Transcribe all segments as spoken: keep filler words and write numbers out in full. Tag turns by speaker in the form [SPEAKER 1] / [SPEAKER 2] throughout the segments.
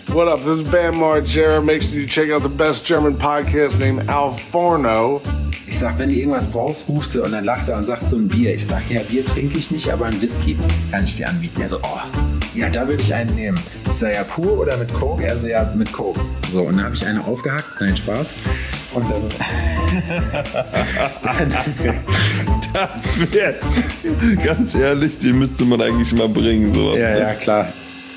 [SPEAKER 1] What up? This is Bam Margera. Make sure you check out the best German podcast named Al Forno.
[SPEAKER 2] Ich sag, wenn du irgendwas brauchst, rufst du, und dann lacht er und sagt so ein Bier. Ich sag, ja, Bier trinke ich nicht, aber ein Whisky kann ich dir anbieten. Er so, oh, ja, da würde ich einen nehmen. Ich sag, ja, pur oder mit Coke? Er so, ja, mit Coke. So, und dann habe ich eine aufgehackt, nein, Spaß. Und dann...
[SPEAKER 3] das wird, ganz ehrlich, die müsste man eigentlich mal bringen, sowas.
[SPEAKER 2] Ja,
[SPEAKER 3] ne?
[SPEAKER 2] ja, klar.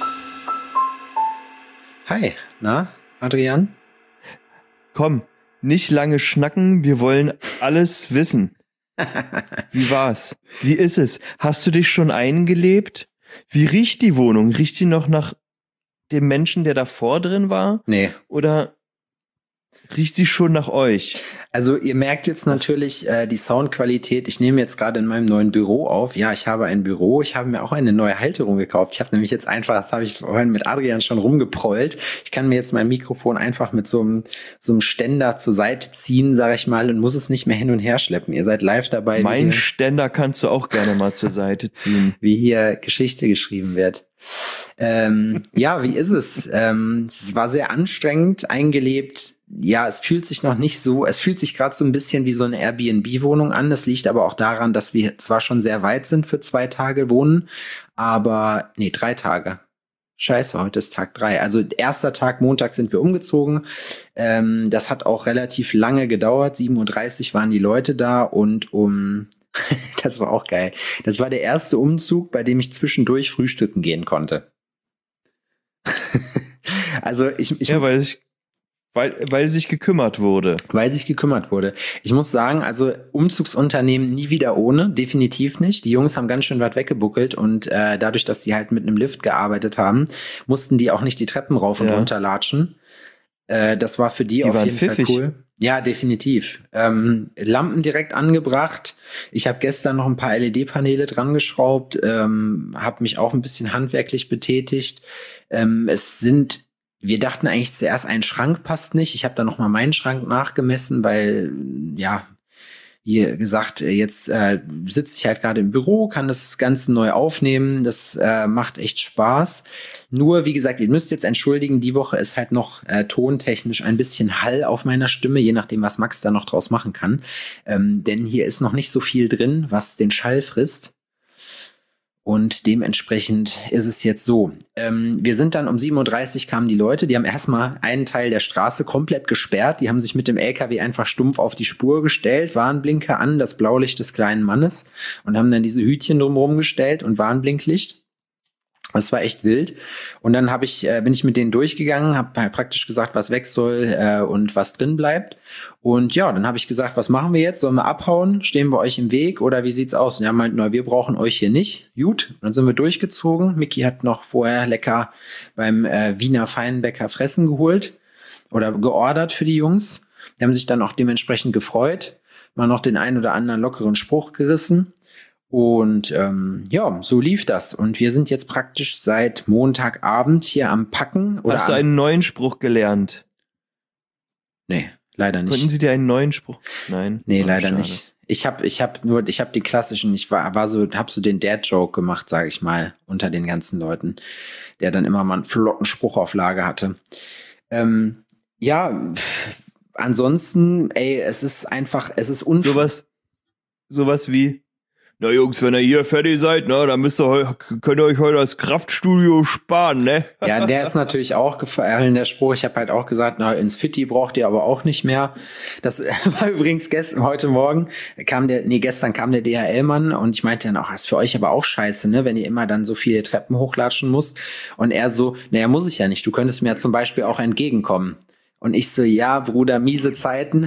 [SPEAKER 2] Hi, na, Adrian?
[SPEAKER 3] Komm, nicht lange schnacken, wir wollen alles wissen. Wie war's? Wie ist es? Hast du dich schon eingelebt? Wie riecht die Wohnung? Riecht die noch nach dem Menschen, der davor drin war?
[SPEAKER 2] Nee.
[SPEAKER 3] Oder riecht sie schon nach euch?
[SPEAKER 2] Also ihr merkt jetzt natürlich äh, die Soundqualität. Ich nehme jetzt gerade in meinem neuen Büro auf. Ja, ich habe ein Büro. Ich habe mir auch eine neue Halterung gekauft. Ich habe nämlich jetzt einfach, das habe ich vorhin mit Adrian schon rumgeprollt. Ich kann mir jetzt mein Mikrofon einfach mit so einem, so einem Ständer zur Seite ziehen, sage ich mal, und muss es nicht mehr hin und her schleppen. Ihr seid live dabei.
[SPEAKER 3] Mein
[SPEAKER 2] hier,
[SPEAKER 3] Ständer kannst du auch gerne mal zur Seite ziehen.
[SPEAKER 2] Wie hier Geschichte geschrieben wird. Ähm, ja, wie ist es? Ähm, es war sehr anstrengend, eingelebt. Ja, es fühlt sich noch nicht so, es fühlt sich gerade so ein bisschen wie so eine Airbnb-Wohnung an. Das liegt aber auch daran, dass wir zwar schon sehr weit sind für zwei Tage wohnen, aber, nee, drei Tage. Scheiße, heute ist Tag drei. Also erster Tag, Montag sind wir umgezogen. Ähm, das hat auch relativ lange gedauert. sieben Uhr dreißig waren die Leute da und um... Das war auch geil. Das war der erste Umzug, bei dem ich zwischendurch frühstücken gehen konnte. Also ich, ich
[SPEAKER 3] ja, weil sich, weil, weil sich gekümmert wurde.
[SPEAKER 2] Weil sich gekümmert wurde. Ich muss sagen, also Umzugsunternehmen nie wieder ohne, definitiv nicht. Die Jungs haben ganz schön weit weggebuckelt und äh, dadurch, dass die halt mit einem Lift gearbeitet haben, mussten die auch nicht die Treppen rauf und
[SPEAKER 3] ja.
[SPEAKER 2] runter latschen. Äh, das war für die,
[SPEAKER 3] die
[SPEAKER 2] auf jeden
[SPEAKER 3] pfiffig.
[SPEAKER 2] Fall cool. Ja, definitiv. Ähm, Lampen direkt angebracht. Ich habe gestern noch ein paar L E D-Paneele dran geschraubt, ähm, habe mich auch ein bisschen handwerklich betätigt. Ähm, es sind, wir dachten eigentlich zuerst, ein Schrank passt nicht. Ich habe dann noch mal meinen Schrank nachgemessen, weil, ja, wie gesagt, jetzt äh, sitze ich halt gerade im Büro, kann das Ganze neu aufnehmen. Das äh, macht echt Spaß. Nur, wie gesagt, ihr müsst jetzt entschuldigen, die Woche ist halt noch äh, tontechnisch ein bisschen Hall auf meiner Stimme, je nachdem, was Max da noch draus machen kann. Ähm, denn hier ist noch nicht so viel drin, was den Schall frisst. Und dementsprechend ist es jetzt so. Ähm, wir sind dann um sieben Uhr dreißig kamen die Leute, die haben erstmal einen Teil der Straße komplett gesperrt. Die haben sich mit dem L K W einfach stumpf auf die Spur gestellt, Warnblinker an, das Blaulicht des kleinen Mannes und haben dann diese Hütchen drumherum gestellt und Warnblinklicht. Das war echt wild. Und dann hab ich, äh, bin ich mit denen durchgegangen, habe praktisch gesagt, was weg soll äh, und was drin bleibt. Und ja, dann habe ich gesagt, was machen wir jetzt? Sollen wir abhauen? Stehen wir euch im Weg? Oder wie sieht's aus? Und er meint, na, wir brauchen euch hier nicht. Gut. Und dann sind wir durchgezogen. Micky hat noch vorher lecker beim äh, Wiener Feinbäcker Fressen geholt oder geordert für die Jungs. Die haben sich dann auch dementsprechend gefreut. Mal noch den einen oder anderen lockeren Spruch gerissen. Und ähm, ja, so lief das. Und wir sind jetzt praktisch seit Montagabend hier am Packen. Oder
[SPEAKER 3] Hast du einen neuen Spruch gelernt?
[SPEAKER 2] Nee, leider nicht.
[SPEAKER 3] Konnten sie dir einen neuen Spruch? Nein.
[SPEAKER 2] Nee,
[SPEAKER 3] Oh,
[SPEAKER 2] leider
[SPEAKER 3] schade.
[SPEAKER 2] nicht. Ich habe ich hab nur, ich habe die klassischen, ich war, war so, hab so den Dad-Joke gemacht, sage ich mal, unter den ganzen Leuten, der dann immer mal einen flotten Spruch auf Lager hatte. Ähm, ja, pff, ansonsten, ey, es ist einfach, es ist unfair.
[SPEAKER 3] Sowas, sowas wie, na Jungs, wenn ihr hier fertig seid, ne, dann müsst ihr heu, könnt ihr euch heute das Kraftstudio sparen, ne?
[SPEAKER 2] Ja, der ist natürlich auch gefallen, der Spruch. Ich habe halt auch gesagt, na, ins Fitti braucht ihr aber auch nicht mehr. Das war übrigens gestern, heute Morgen kam der, nee, gestern kam der D H L-Mann und ich meinte dann auch, das ist für euch aber auch scheiße, ne, wenn ihr immer dann so viele Treppen hochlatschen musst. Und er so, naja, muss ich ja nicht. Du könntest mir ja zum Beispiel auch entgegenkommen. Und ich so, ja, Bruder, miese Zeiten.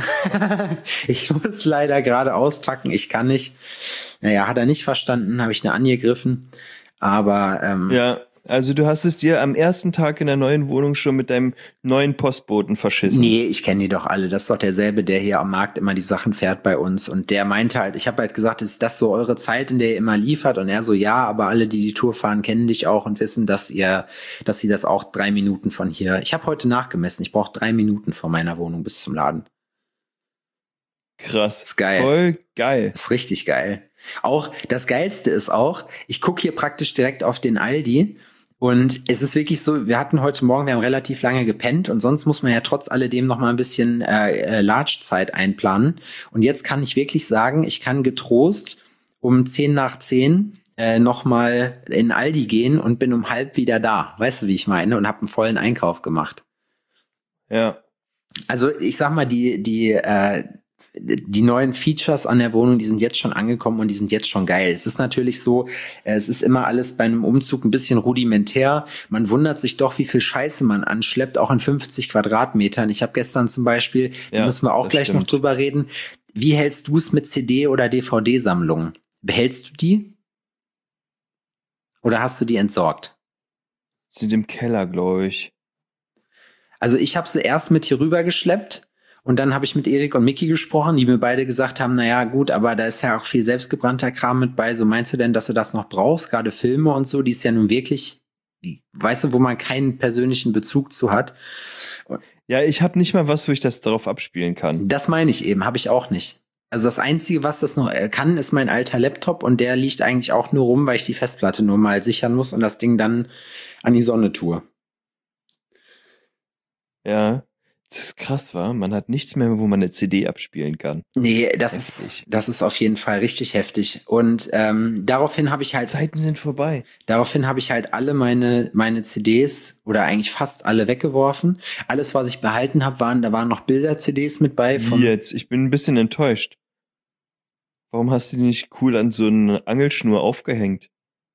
[SPEAKER 2] Ich muss leider gerade auspacken, ich kann nicht. Naja, hat er nicht verstanden, habe ich eine angegriffen. Aber ähm,
[SPEAKER 3] Ja, also du hast es dir am ersten Tag in der neuen Wohnung schon mit deinem neuen Postboten verschissen.
[SPEAKER 2] nee, ich kenne die doch alle. Das ist doch derselbe, der hier am Markt immer die Sachen fährt bei uns. Und der meinte halt, ich habe halt gesagt, ist das so eure Zeit, in der ihr immer liefert? Und er so, ja, aber alle, die die Tour fahren, kennen dich auch und wissen, dass ihr, dass sie das auch drei Minuten von hier. Ich habe heute nachgemessen. Ich brauche drei Minuten von meiner Wohnung bis zum Laden.
[SPEAKER 3] Krass.
[SPEAKER 2] Ist geil.
[SPEAKER 3] Voll geil.
[SPEAKER 2] Ist richtig geil. Auch das Geilste ist auch, ich gucke hier praktisch direkt auf den Aldi Und es ist wirklich so, wir hatten heute Morgen, wir haben relativ lange gepennt und sonst muss man ja trotz alledem noch mal ein bisschen äh, Large-Zeit einplanen. Und jetzt kann ich wirklich sagen, ich kann getrost um zehn nach zehn äh, noch mal in Aldi gehen und bin um halb wieder da. Weißt du, wie ich meine? Und habe einen vollen Einkauf gemacht.
[SPEAKER 3] Ja.
[SPEAKER 2] Also ich sag mal, die, die, äh, die neuen Features an der Wohnung, die sind jetzt schon angekommen und die sind jetzt schon geil. Es ist natürlich so, äh, es ist immer alles bei einem Umzug ein bisschen rudimentär. Man wundert sich doch, wie viel Scheiße man anschleppt, auch in fünfzig Quadratmetern. Ich habe gestern zum Beispiel,
[SPEAKER 3] Ja,
[SPEAKER 2] da müssen wir auch
[SPEAKER 3] das
[SPEAKER 2] gleich noch
[SPEAKER 3] stimmt.
[SPEAKER 2] drüber reden, wie hältst du es mit C D- oder D V D-Sammlungen? Behältst du die? Oder hast du die entsorgt?
[SPEAKER 3] Sind im Keller, glaube ich.
[SPEAKER 2] Also ich habe sie erst mit hier rüber geschleppt und dann habe ich mit Erik und Micky gesprochen, die mir beide gesagt haben, naja gut, aber da ist ja auch viel selbstgebrannter Kram mit bei. So meinst du denn, dass du das noch brauchst? Gerade Filme und so, die ist ja nun wirklich, weißt du, wo man keinen persönlichen Bezug zu hat.
[SPEAKER 3] Ja, ich habe nicht mal was, wo ich das darauf abspielen kann.
[SPEAKER 2] Das meine ich eben, habe ich auch nicht. Also das Einzige, was das noch kann, ist mein alter Laptop und der liegt eigentlich auch nur rum, weil ich die Festplatte nur mal sichern muss und das Ding dann an die Sonne tue.
[SPEAKER 3] Ja, das ist krass, wa? Man hat nichts mehr, wo man eine C D abspielen kann.
[SPEAKER 2] Nee, das ist,
[SPEAKER 3] Heftig.
[SPEAKER 2] das ist auf jeden Fall richtig heftig. Und ähm, daraufhin habe ich halt,
[SPEAKER 3] Zeiten sind vorbei.
[SPEAKER 2] daraufhin habe ich halt alle meine meine C Ds oder eigentlich fast alle weggeworfen. Alles, was ich behalten habe, waren, da waren noch Bilder-C Ds mit bei.
[SPEAKER 3] Wie
[SPEAKER 2] Von,
[SPEAKER 3] jetzt? Ich bin ein bisschen enttäuscht. Warum hast du die nicht cool an so eine Angelschnur aufgehängt?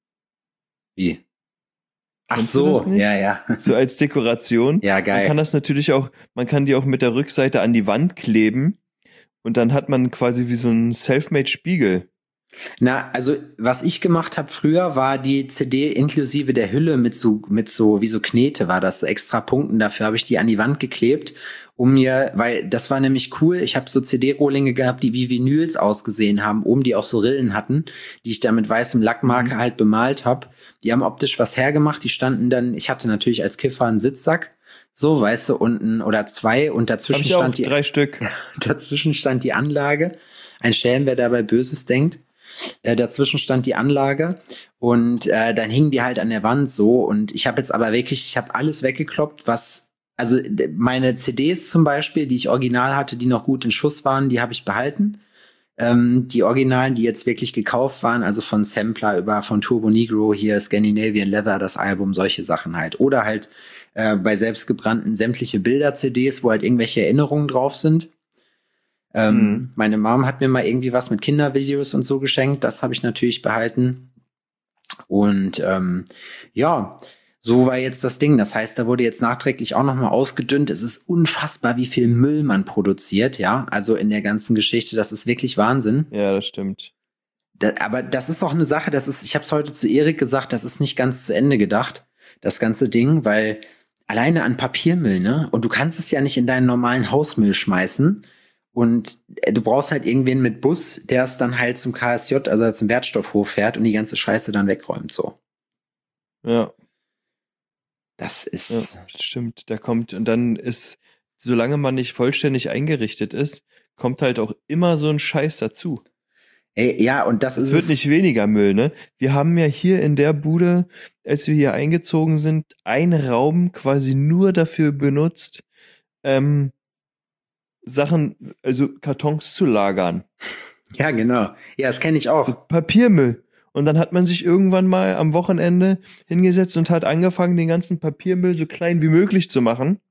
[SPEAKER 2] wie? Ach
[SPEAKER 3] Kennst du
[SPEAKER 2] so,
[SPEAKER 3] das nicht?
[SPEAKER 2] ja, ja.
[SPEAKER 3] So als Dekoration.
[SPEAKER 2] Ja,
[SPEAKER 3] Man
[SPEAKER 2] geil.
[SPEAKER 3] kann das natürlich auch, man kann die auch mit der Rückseite an die Wand kleben und dann hat man quasi wie so einen Selfmade-Spiegel.
[SPEAKER 2] Na, also was ich gemacht habe früher, war die C D inklusive der Hülle mit so mit so wie so Knete war das, so extra Punkten. Dafür habe ich die an die Wand geklebt, um mir, weil das war nämlich cool. Ich habe so C D-Rohlinge gehabt, die wie Vinyls ausgesehen haben, oben die auch so Rillen hatten, die ich dann mit weißem Lackmarker
[SPEAKER 3] Mhm.
[SPEAKER 2] halt bemalt habe. Die haben optisch was hergemacht. Die standen dann, ich hatte natürlich als Kiffer einen Sitzsack, so weißt du, unten oder zwei und
[SPEAKER 3] Hab
[SPEAKER 2] dazwischen
[SPEAKER 3] ich auch,
[SPEAKER 2] stand die
[SPEAKER 3] drei Stück.
[SPEAKER 2] dazwischen stand die Anlage. Ein Schelm, wer dabei Böses denkt. Äh, dazwischen stand die Anlage und äh, dann hingen die halt an der Wand so und ich habe jetzt aber wirklich, ich habe alles weggekloppt, was, also d- meine C Ds zum Beispiel, die ich original hatte, die noch gut in Schuss waren, die habe ich behalten. Ähm, die Originalen, die jetzt wirklich gekauft waren, also von Sampler über von Turbo Negro, hier Scandinavian Leather, das Album, solche Sachen halt. Oder halt äh, bei selbstgebrannten sämtliche Bilder-C Ds, wo halt irgendwelche Erinnerungen drauf sind. Ähm,
[SPEAKER 3] Mhm.
[SPEAKER 2] Meine Mom hat mir mal irgendwie was mit Kindervideos und so geschenkt. Das habe ich natürlich behalten. Und ähm, ja, so war jetzt das Ding. Das heißt, da wurde jetzt nachträglich auch noch mal ausgedünnt. Es ist unfassbar, wie viel Müll man produziert, ja. Also in der ganzen Geschichte, das ist wirklich Wahnsinn.
[SPEAKER 3] Ja, das stimmt.
[SPEAKER 2] Da, aber das ist auch eine Sache, das ist, ich habe es heute zu Erik gesagt, das ist nicht ganz zu Ende gedacht, das ganze Ding, weil alleine an Papiermüll, ne? Und du kannst es ja nicht in deinen normalen Hausmüll schmeißen. Und äh, du brauchst halt irgendwen mit Bus, der es dann halt zum K S J, also zum Wertstoffhof fährt und die ganze Scheiße dann wegräumt, so.
[SPEAKER 3] Ja,
[SPEAKER 2] Das ist,
[SPEAKER 3] ja, das stimmt. Da kommt, und dann ist, solange man nicht vollständig eingerichtet ist, kommt halt auch immer so ein Scheiß dazu.
[SPEAKER 2] ey, ja, und das
[SPEAKER 3] Es
[SPEAKER 2] ist
[SPEAKER 3] wird
[SPEAKER 2] es.
[SPEAKER 3] nicht weniger Müll, ne? Wir haben ja hier in der Bude, als wir hier eingezogen sind, einen Raum quasi nur dafür benutzt, ähm, Sachen, also Kartons zu lagern.
[SPEAKER 2] Ja, genau. Ja, das kenne ich auch.
[SPEAKER 3] So Papiermüll. Und dann hat man sich irgendwann mal am Wochenende hingesetzt und hat angefangen, den ganzen Papiermüll so klein wie möglich zu machen.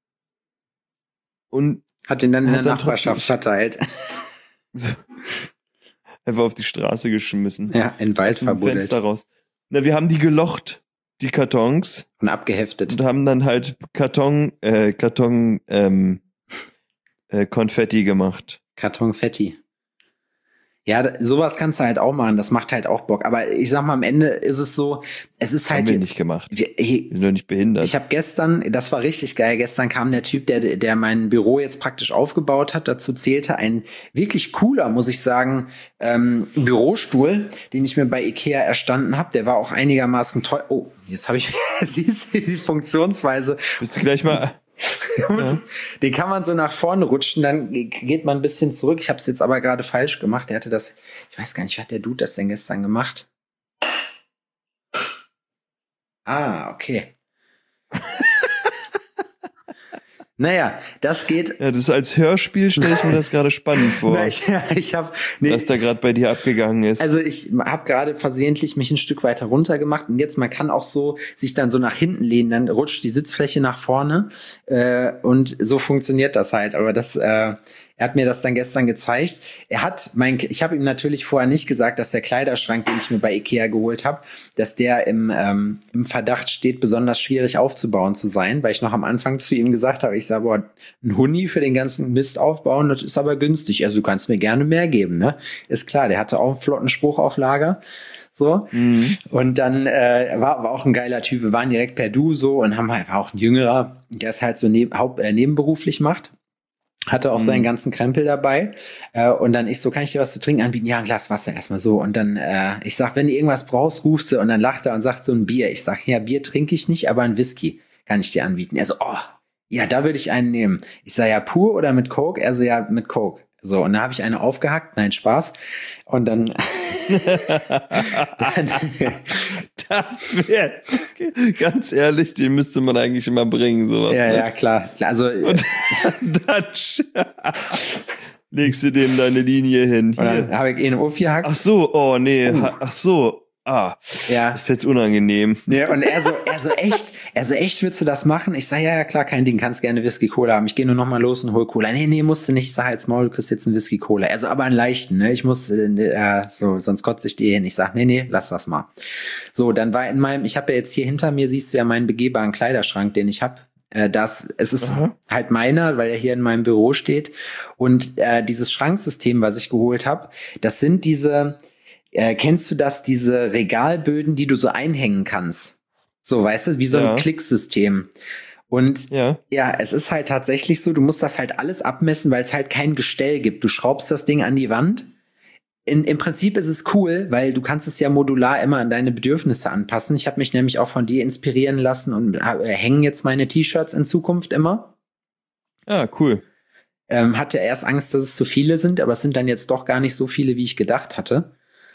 [SPEAKER 3] Und
[SPEAKER 2] Hat den dann in
[SPEAKER 3] Hat
[SPEAKER 2] der
[SPEAKER 3] dann
[SPEAKER 2] Nachbarschaft
[SPEAKER 3] trotzdem-
[SPEAKER 2] verteilt.
[SPEAKER 3] so einfach auf die Straße geschmissen.
[SPEAKER 2] Ja, in den Wald
[SPEAKER 3] Aus dem
[SPEAKER 2] verbuddelt
[SPEAKER 3] Fenster raus. Na, wir haben die gelocht, die Kartons,
[SPEAKER 2] und abgeheftet.
[SPEAKER 3] und haben dann halt Karton, äh, Karton, ähm, äh, Konfetti gemacht.
[SPEAKER 2] Kartonfetti. Ja, da- sowas kannst du halt auch machen. Das macht halt auch Bock. Aber ich sag mal, am Ende ist es so, es ist
[SPEAKER 3] Haben
[SPEAKER 2] halt
[SPEAKER 3] wir
[SPEAKER 2] jetzt.
[SPEAKER 3] nicht gemacht.
[SPEAKER 2] Wir, hey,
[SPEAKER 3] Wir sind doch nicht behindert.
[SPEAKER 2] ich habe gestern, das war richtig geil, gestern kam der Typ, der, der mein Büro jetzt praktisch aufgebaut hat. Dazu zählte ein wirklich cooler, muss ich sagen, ähm, Bürostuhl, den ich mir bei Ikea erstanden habe. Der war auch einigermaßen teuer. Oh, jetzt habe ich, siehst du die Funktionsweise.
[SPEAKER 3] Bist du gleich mal... Ja.
[SPEAKER 2] Den kann man so nach vorne rutschen, dann geht man ein bisschen zurück. Ich habe es jetzt aber gerade falsch gemacht. Der hatte das, ich weiß gar nicht, wie hat der Dude das denn gestern gemacht? Ah, okay. Naja, das geht.
[SPEAKER 3] Ja, das als Hörspiel stelle ich mir das gerade spannend vor.
[SPEAKER 2] Na, ich, ich hab, nee,
[SPEAKER 3] was da gerade bei dir abgegangen ist.
[SPEAKER 2] Also ich habe gerade versehentlich mich ein Stück weiter runter gemacht und jetzt, man kann auch so sich dann so nach hinten lehnen, dann rutscht die Sitzfläche nach vorne äh, und so funktioniert das halt. Aber das, äh, er hat mir das dann gestern gezeigt. Er hat mein, ich habe ihm natürlich vorher nicht gesagt, dass der Kleiderschrank, den ich mir bei Ikea geholt habe, dass der im, ähm, im Verdacht steht, besonders schwierig aufzubauen zu sein, weil ich noch am Anfang zu ihm gesagt habe, ich sage, boah, ein Huni für den ganzen Mist aufbauen, das ist aber günstig. Also du kannst mir gerne mehr geben, ne? Ist klar, der hatte auch einen flotten Spruch auf Lager. So. Mhm. Und dann äh, war aber auch ein geiler Typ. Wir waren direkt per Du so und haben halt, war auch ein Jüngerer, der es halt so neb, haupt, äh, nebenberuflich macht. Hatte auch mhm. seinen ganzen Krempel dabei. Äh, und dann ich so, kann ich dir was zu trinken anbieten? Ja, ein Glas Wasser erstmal so. Und dann, äh, ich sag, wenn du irgendwas brauchst, rufst du. Und dann lacht er und sagt so ein Bier. Ich sag, ja, Bier trinke ich nicht, aber ein Whisky kann ich dir anbieten. Er so, oh, ja, da würde ich einen nehmen. Ich sag, ja, pur oder mit Coke? Er so, ja, mit Coke. So, und da habe ich eine aufgehackt. Nein, Spaß. Und dann... dann
[SPEAKER 3] das wäre, ganz ehrlich, den müsste man eigentlich immer bringen, sowas.
[SPEAKER 2] Ja,
[SPEAKER 3] ne?
[SPEAKER 2] ja, klar. Also...
[SPEAKER 3] Und dann legst du dem deine Linie hin.
[SPEAKER 2] Und dann habe ich ihn aufgehackt.
[SPEAKER 3] Ach so, oh nee,
[SPEAKER 2] uh.
[SPEAKER 3] ach so. Ah,
[SPEAKER 2] ja.
[SPEAKER 3] Ist jetzt unangenehm.
[SPEAKER 2] Nee, und er so, er so echt, er so echt, würdest du das machen? Ich sag, ja, ja, klar, kein Ding, kannst gerne Whisky-Cola haben. Ich gehe nur noch mal los und hol Cola. Nee, nee, musst du nicht. Ich sag, als Maul, du kriegst jetzt einen Whisky-Cola. Er so, aber einen leichten, ne? Ich muss, äh, so, sonst kotze ich dir hin. Ich sag, nee, nee, lass das mal. So, dann war in meinem, ich habe ja jetzt hier hinter mir, siehst du ja meinen begehbaren Kleiderschrank, den ich habe. Äh, das, es ist Aha. halt meiner, weil er hier in meinem Büro steht. Und äh, dieses Schranksystem, was ich geholt habe, das sind diese... Äh, kennst du das, diese Regalböden, die du so einhängen kannst? So, weißt du, wie so ja. ein Klicksystem. Und ja. ja, es ist halt tatsächlich so, du musst das halt alles abmessen, weil es halt kein Gestell gibt. Du schraubst das Ding an die Wand. In, Im Prinzip ist es cool, weil du kannst es ja modular immer an deine Bedürfnisse anpassen. Ich habe mich nämlich auch von dir inspirieren lassen und äh, hängen jetzt meine T-Shirts in Zukunft immer.
[SPEAKER 3] Ah, cool.
[SPEAKER 2] Ähm, hatte erst Angst, dass es zu viele sind, aber es sind dann jetzt doch gar nicht so viele, wie ich gedacht hatte.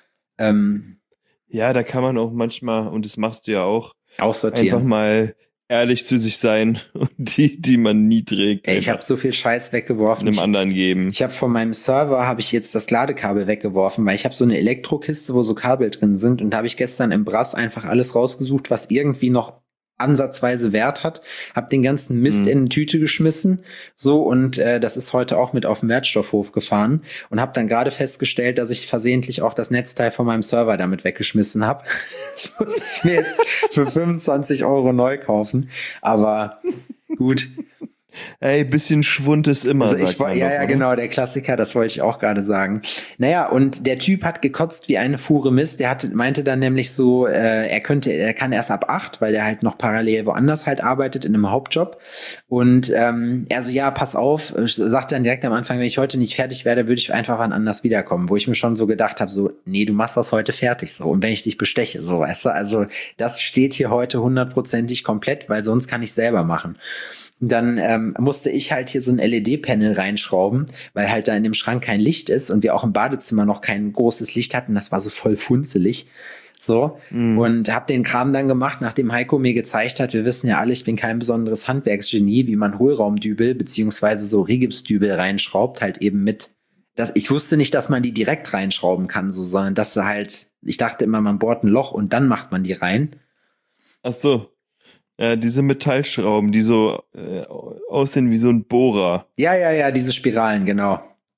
[SPEAKER 2] Ähm,
[SPEAKER 3] ja, da kann man auch manchmal, und das machst du ja auch,
[SPEAKER 2] aussortieren.
[SPEAKER 3] Einfach mal ehrlich zu sich sein und die, die man nie trägt.
[SPEAKER 2] Ey, ich habe so viel Scheiß weggeworfen.
[SPEAKER 3] Einem anderen geben.
[SPEAKER 2] Ich habe von meinem Server, habe ich jetzt das Ladekabel weggeworfen, weil ich habe so eine Elektrokiste, wo so Kabel drin sind, und da habe ich gestern im Brass einfach alles rausgesucht, was irgendwie noch ansatzweise Wert hat, hab den ganzen Mist mhm. in eine Tüte geschmissen, so, und äh, das ist heute auch mit auf den Wertstoffhof gefahren und habe dann gerade festgestellt, dass ich versehentlich auch das Netzteil von meinem Server damit weggeschmissen habe. Das muss ich mir jetzt für fünfundzwanzig Euro neu kaufen, aber gut.
[SPEAKER 3] Ey, bisschen Schwund ist immer,
[SPEAKER 2] also ich,
[SPEAKER 3] sagt man
[SPEAKER 2] Ja,
[SPEAKER 3] doch,
[SPEAKER 2] ja,
[SPEAKER 3] oder?
[SPEAKER 2] genau, der Klassiker, das wollte ich auch gerade sagen. Naja, und der Typ hat gekotzt wie eine Fuhre Mist. Der hatte, meinte dann nämlich so, äh, er könnte, er kann erst ab acht, weil der halt noch parallel woanders halt arbeitet, in einem Hauptjob. Und ähm, er so, ja, pass auf, sagt dann direkt am Anfang, wenn ich heute nicht fertig werde, würde ich einfach wann anders wiederkommen. Wo ich mir schon so gedacht habe, so, nee, du machst das heute fertig, so. Und wenn ich dich besteche, so, weißt du, also das steht hier heute hundertprozentig komplett, weil sonst kann ich selber machen. Dann ähm, musste ich halt hier so ein L E D-Panel reinschrauben, weil halt da in dem Schrank kein Licht ist und wir auch im Badezimmer noch kein großes Licht hatten. Das war so voll funzelig. So. Mm. Und hab den Kram dann gemacht, nachdem Heiko mir gezeigt hat, wir wissen ja alle, ich bin kein besonderes Handwerksgenie, wie man Hohlraumdübel beziehungsweise so Rigipsdübel reinschraubt, halt eben mit. Das, ich wusste nicht, dass man die direkt reinschrauben kann, so, sondern dass sie halt, ich dachte immer, man bohrt ein Loch und dann macht man die rein.
[SPEAKER 3] Ach so. Ja, diese Metallschrauben, die so äh, aussehen wie so ein Bohrer.
[SPEAKER 2] Ja, ja, ja, diese Spiralen, genau.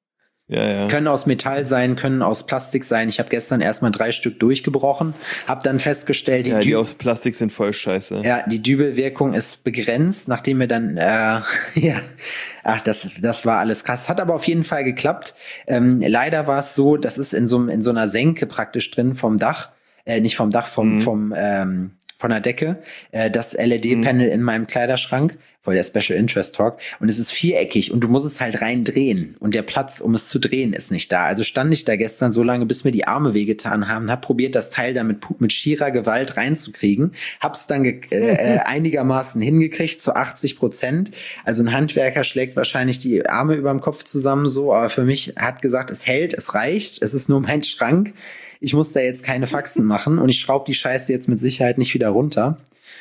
[SPEAKER 3] Ja, ja.
[SPEAKER 2] Können aus Metall sein, können aus Plastik sein. Ich habe gestern erstmal drei Stück durchgebrochen, habe dann festgestellt, die,
[SPEAKER 3] ja, die
[SPEAKER 2] Dü-
[SPEAKER 3] aus Plastik sind voll scheiße.
[SPEAKER 2] Ja, die Dübelwirkung ist begrenzt, nachdem wir dann, äh, ja, ach, das, das war alles krass. Hat aber auf jeden Fall geklappt. Ähm, leider war es so, das ist in so, in so einer Senke praktisch drin vom Dach, äh, nicht vom Dach, vom, mhm. vom, ähm, von der Decke, äh, das L E D-Panel mhm. in meinem Kleiderschrank, voll der Special Interest Talk, und es ist viereckig und du musst es halt rein drehen und der Platz, um es zu drehen, ist nicht da. Also stand ich da gestern so lange, bis mir die Arme wehgetan haben, hab probiert, das Teil da mit, mit schierer Gewalt reinzukriegen, hab's dann ge- äh, einigermaßen hingekriegt, zu achtzig Prozent. Also ein Handwerker schlägt wahrscheinlich die Arme überm Kopf zusammen so, aber für mich hat gesagt, es hält, es reicht, es ist nur mein Schrank. Ich muss da jetzt keine Faxen machen und ich schraube die Scheiße jetzt mit Sicherheit nicht wieder runter.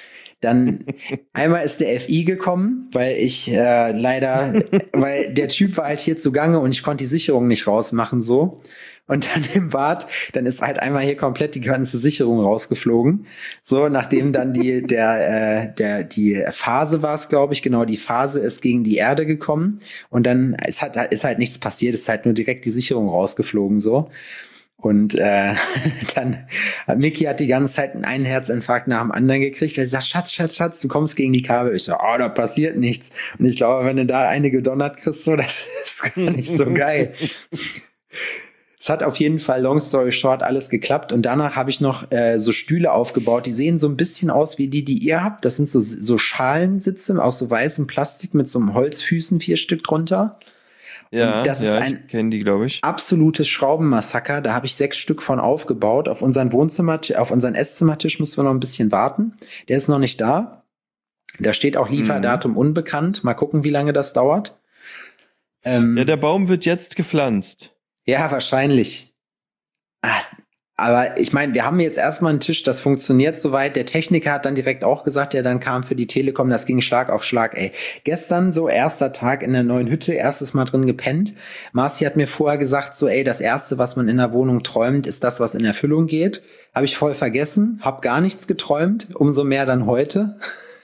[SPEAKER 2] Dann einmal ist der F I gekommen, weil ich äh, leider, weil der Typ war halt hier zugange und ich konnte die Sicherung nicht rausmachen so. Und dann im Bad, dann ist halt einmal hier komplett die ganze Sicherung rausgeflogen. So, nachdem dann die, der, äh, der, die Phase war es, glaube ich, genau, die Phase ist gegen die Erde gekommen. Und dann ist halt, ist halt nichts passiert, ist halt nur direkt die Sicherung rausgeflogen, so. Und äh, dann hat Micky hat die ganze Zeit einen Herzinfarkt nach dem anderen gekriegt. Er sagt, Schatz, Schatz, Schatz, du kommst gegen die Kabel. Ich so, oh, da passiert nichts. Und ich glaube, wenn du da eine gedonnert kriegst, so, das ist gar nicht so geil. Es hat auf jeden Fall, long story short, alles geklappt. Und danach habe ich noch äh, so Stühle aufgebaut. Die sehen so ein bisschen aus wie die, die ihr habt. Das sind so, so Schalensitze aus so weißem Plastik mit so einem Holzfüßen, vier Stück drunter.
[SPEAKER 3] Ja,
[SPEAKER 2] und das
[SPEAKER 3] ja,
[SPEAKER 2] ist ein
[SPEAKER 3] ich kenne die, glaube ich.
[SPEAKER 2] absolutes Schraubenmassaker. Da habe ich sechs Stück von aufgebaut. Auf unseren Wohnzimmer, auf unseren Esszimmertisch müssen wir noch ein bisschen warten. Der ist noch nicht da. Da steht auch Lieferdatum mhm. unbekannt. Mal gucken, wie lange das dauert. Ähm,
[SPEAKER 3] ja, der Baum wird jetzt gepflanzt.
[SPEAKER 2] Ja, wahrscheinlich. Ah, aber ich meine, wir haben jetzt erstmal einen Tisch, das funktioniert soweit. Der Techniker hat dann direkt auch gesagt, der dann kam für die Telekom, das ging Schlag auf Schlag, ey. Gestern so erster Tag in der neuen Hütte, erstes Mal drin gepennt. Marci hat mir vorher gesagt, so ey, das Erste, was man in der Wohnung träumt, ist das, was in Erfüllung geht. Habe ich voll vergessen, hab gar nichts geträumt, umso mehr dann heute.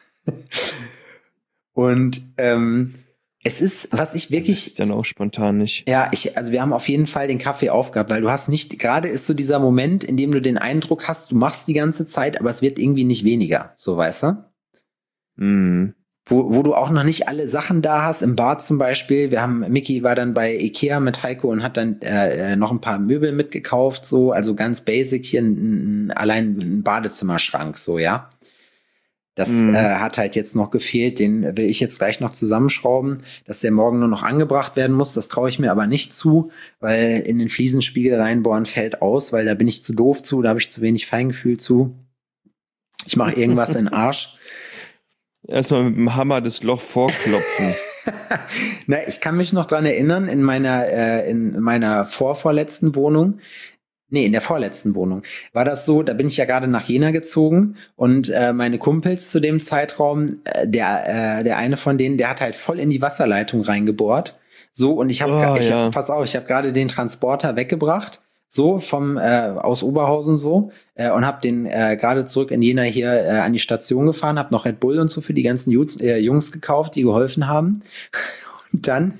[SPEAKER 2] Und ähm, es ist, was ich wirklich...
[SPEAKER 3] Das ist dann auch spontan nicht.
[SPEAKER 2] Ja, ich, also wir haben auf jeden Fall den Kaffee aufgehabt, weil du hast nicht, gerade ist so dieser Moment, in dem du den Eindruck hast, du machst die ganze Zeit, aber es wird irgendwie nicht weniger, so, weißt du?
[SPEAKER 3] Mhm.
[SPEAKER 2] Wo, wo du auch noch nicht alle Sachen da hast, im Bad zum Beispiel. Wir haben, Micky war dann bei Ikea mit Heiko und hat dann äh, noch ein paar Möbel mitgekauft, so, also ganz basic hier, ein, ein, allein ein Badezimmerschrank, so, ja. Das mhm. äh, hat halt jetzt noch gefehlt, den will ich jetzt gleich noch zusammenschrauben, dass der morgen nur noch angebracht werden muss. Das traue ich mir aber nicht zu, weil in den Fliesenspiegel reinbohren fällt aus, weil da bin ich zu doof zu, da habe ich zu wenig Feingefühl zu. Ich mache irgendwas in den Arsch.
[SPEAKER 3] Erstmal mit dem Hammer das Loch vorklopfen.
[SPEAKER 2] Na, ich kann mich noch dran erinnern, in meiner, äh, in meiner vorvorletzten Wohnung, Nee, in der vorletzten Wohnung war das so, da bin ich ja gerade nach Jena gezogen und äh, meine Kumpels zu dem Zeitraum, äh, der äh, der eine von denen, der hat halt voll in die Wasserleitung reingebohrt. So, und ich habe,
[SPEAKER 3] oh,
[SPEAKER 2] ich
[SPEAKER 3] ja.
[SPEAKER 2] hab, pass auf, ich habe gerade den Transporter weggebracht, so vom äh, aus Oberhausen so äh, und habe den äh, gerade zurück in Jena hier äh, an die Station gefahren, habe noch Red Bull und so für die ganzen Jungs, äh, Jungs gekauft, die geholfen haben. Und dann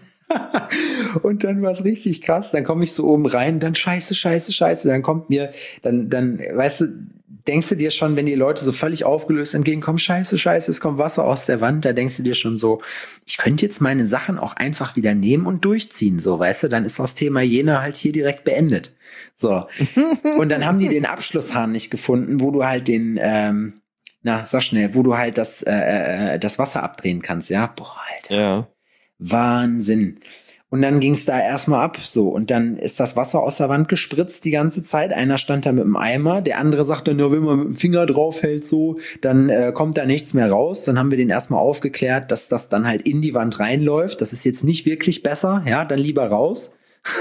[SPEAKER 2] und dann war es richtig krass, dann komme ich so oben rein, dann scheiße, scheiße, scheiße, dann kommt mir, dann, dann, weißt du, denkst du dir schon, wenn die Leute so völlig aufgelöst entgegenkommen, scheiße, scheiße, es kommt Wasser aus der Wand, da denkst du dir schon so, ich könnte jetzt meine Sachen auch einfach wieder nehmen und durchziehen, so, weißt du, dann ist das Thema Jena halt hier direkt beendet. So. Und dann haben die den Abschlusshahn nicht gefunden, wo du halt den, ähm, na, sag schnell, wo du halt das, äh, das Wasser abdrehen kannst, ja? Boah, Alter.
[SPEAKER 3] Ja.
[SPEAKER 2] Wahnsinn. Und dann ging es da erstmal ab, so. Und dann ist das Wasser aus der Wand gespritzt die ganze Zeit. Einer stand da mit dem Eimer, der andere sagt dann, ja, wenn man mit dem Finger drauf hält, so, dann äh, kommt da nichts mehr raus. Dann haben wir den erstmal aufgeklärt, dass das dann halt in die Wand reinläuft. Das ist jetzt nicht wirklich besser, ja, dann lieber raus.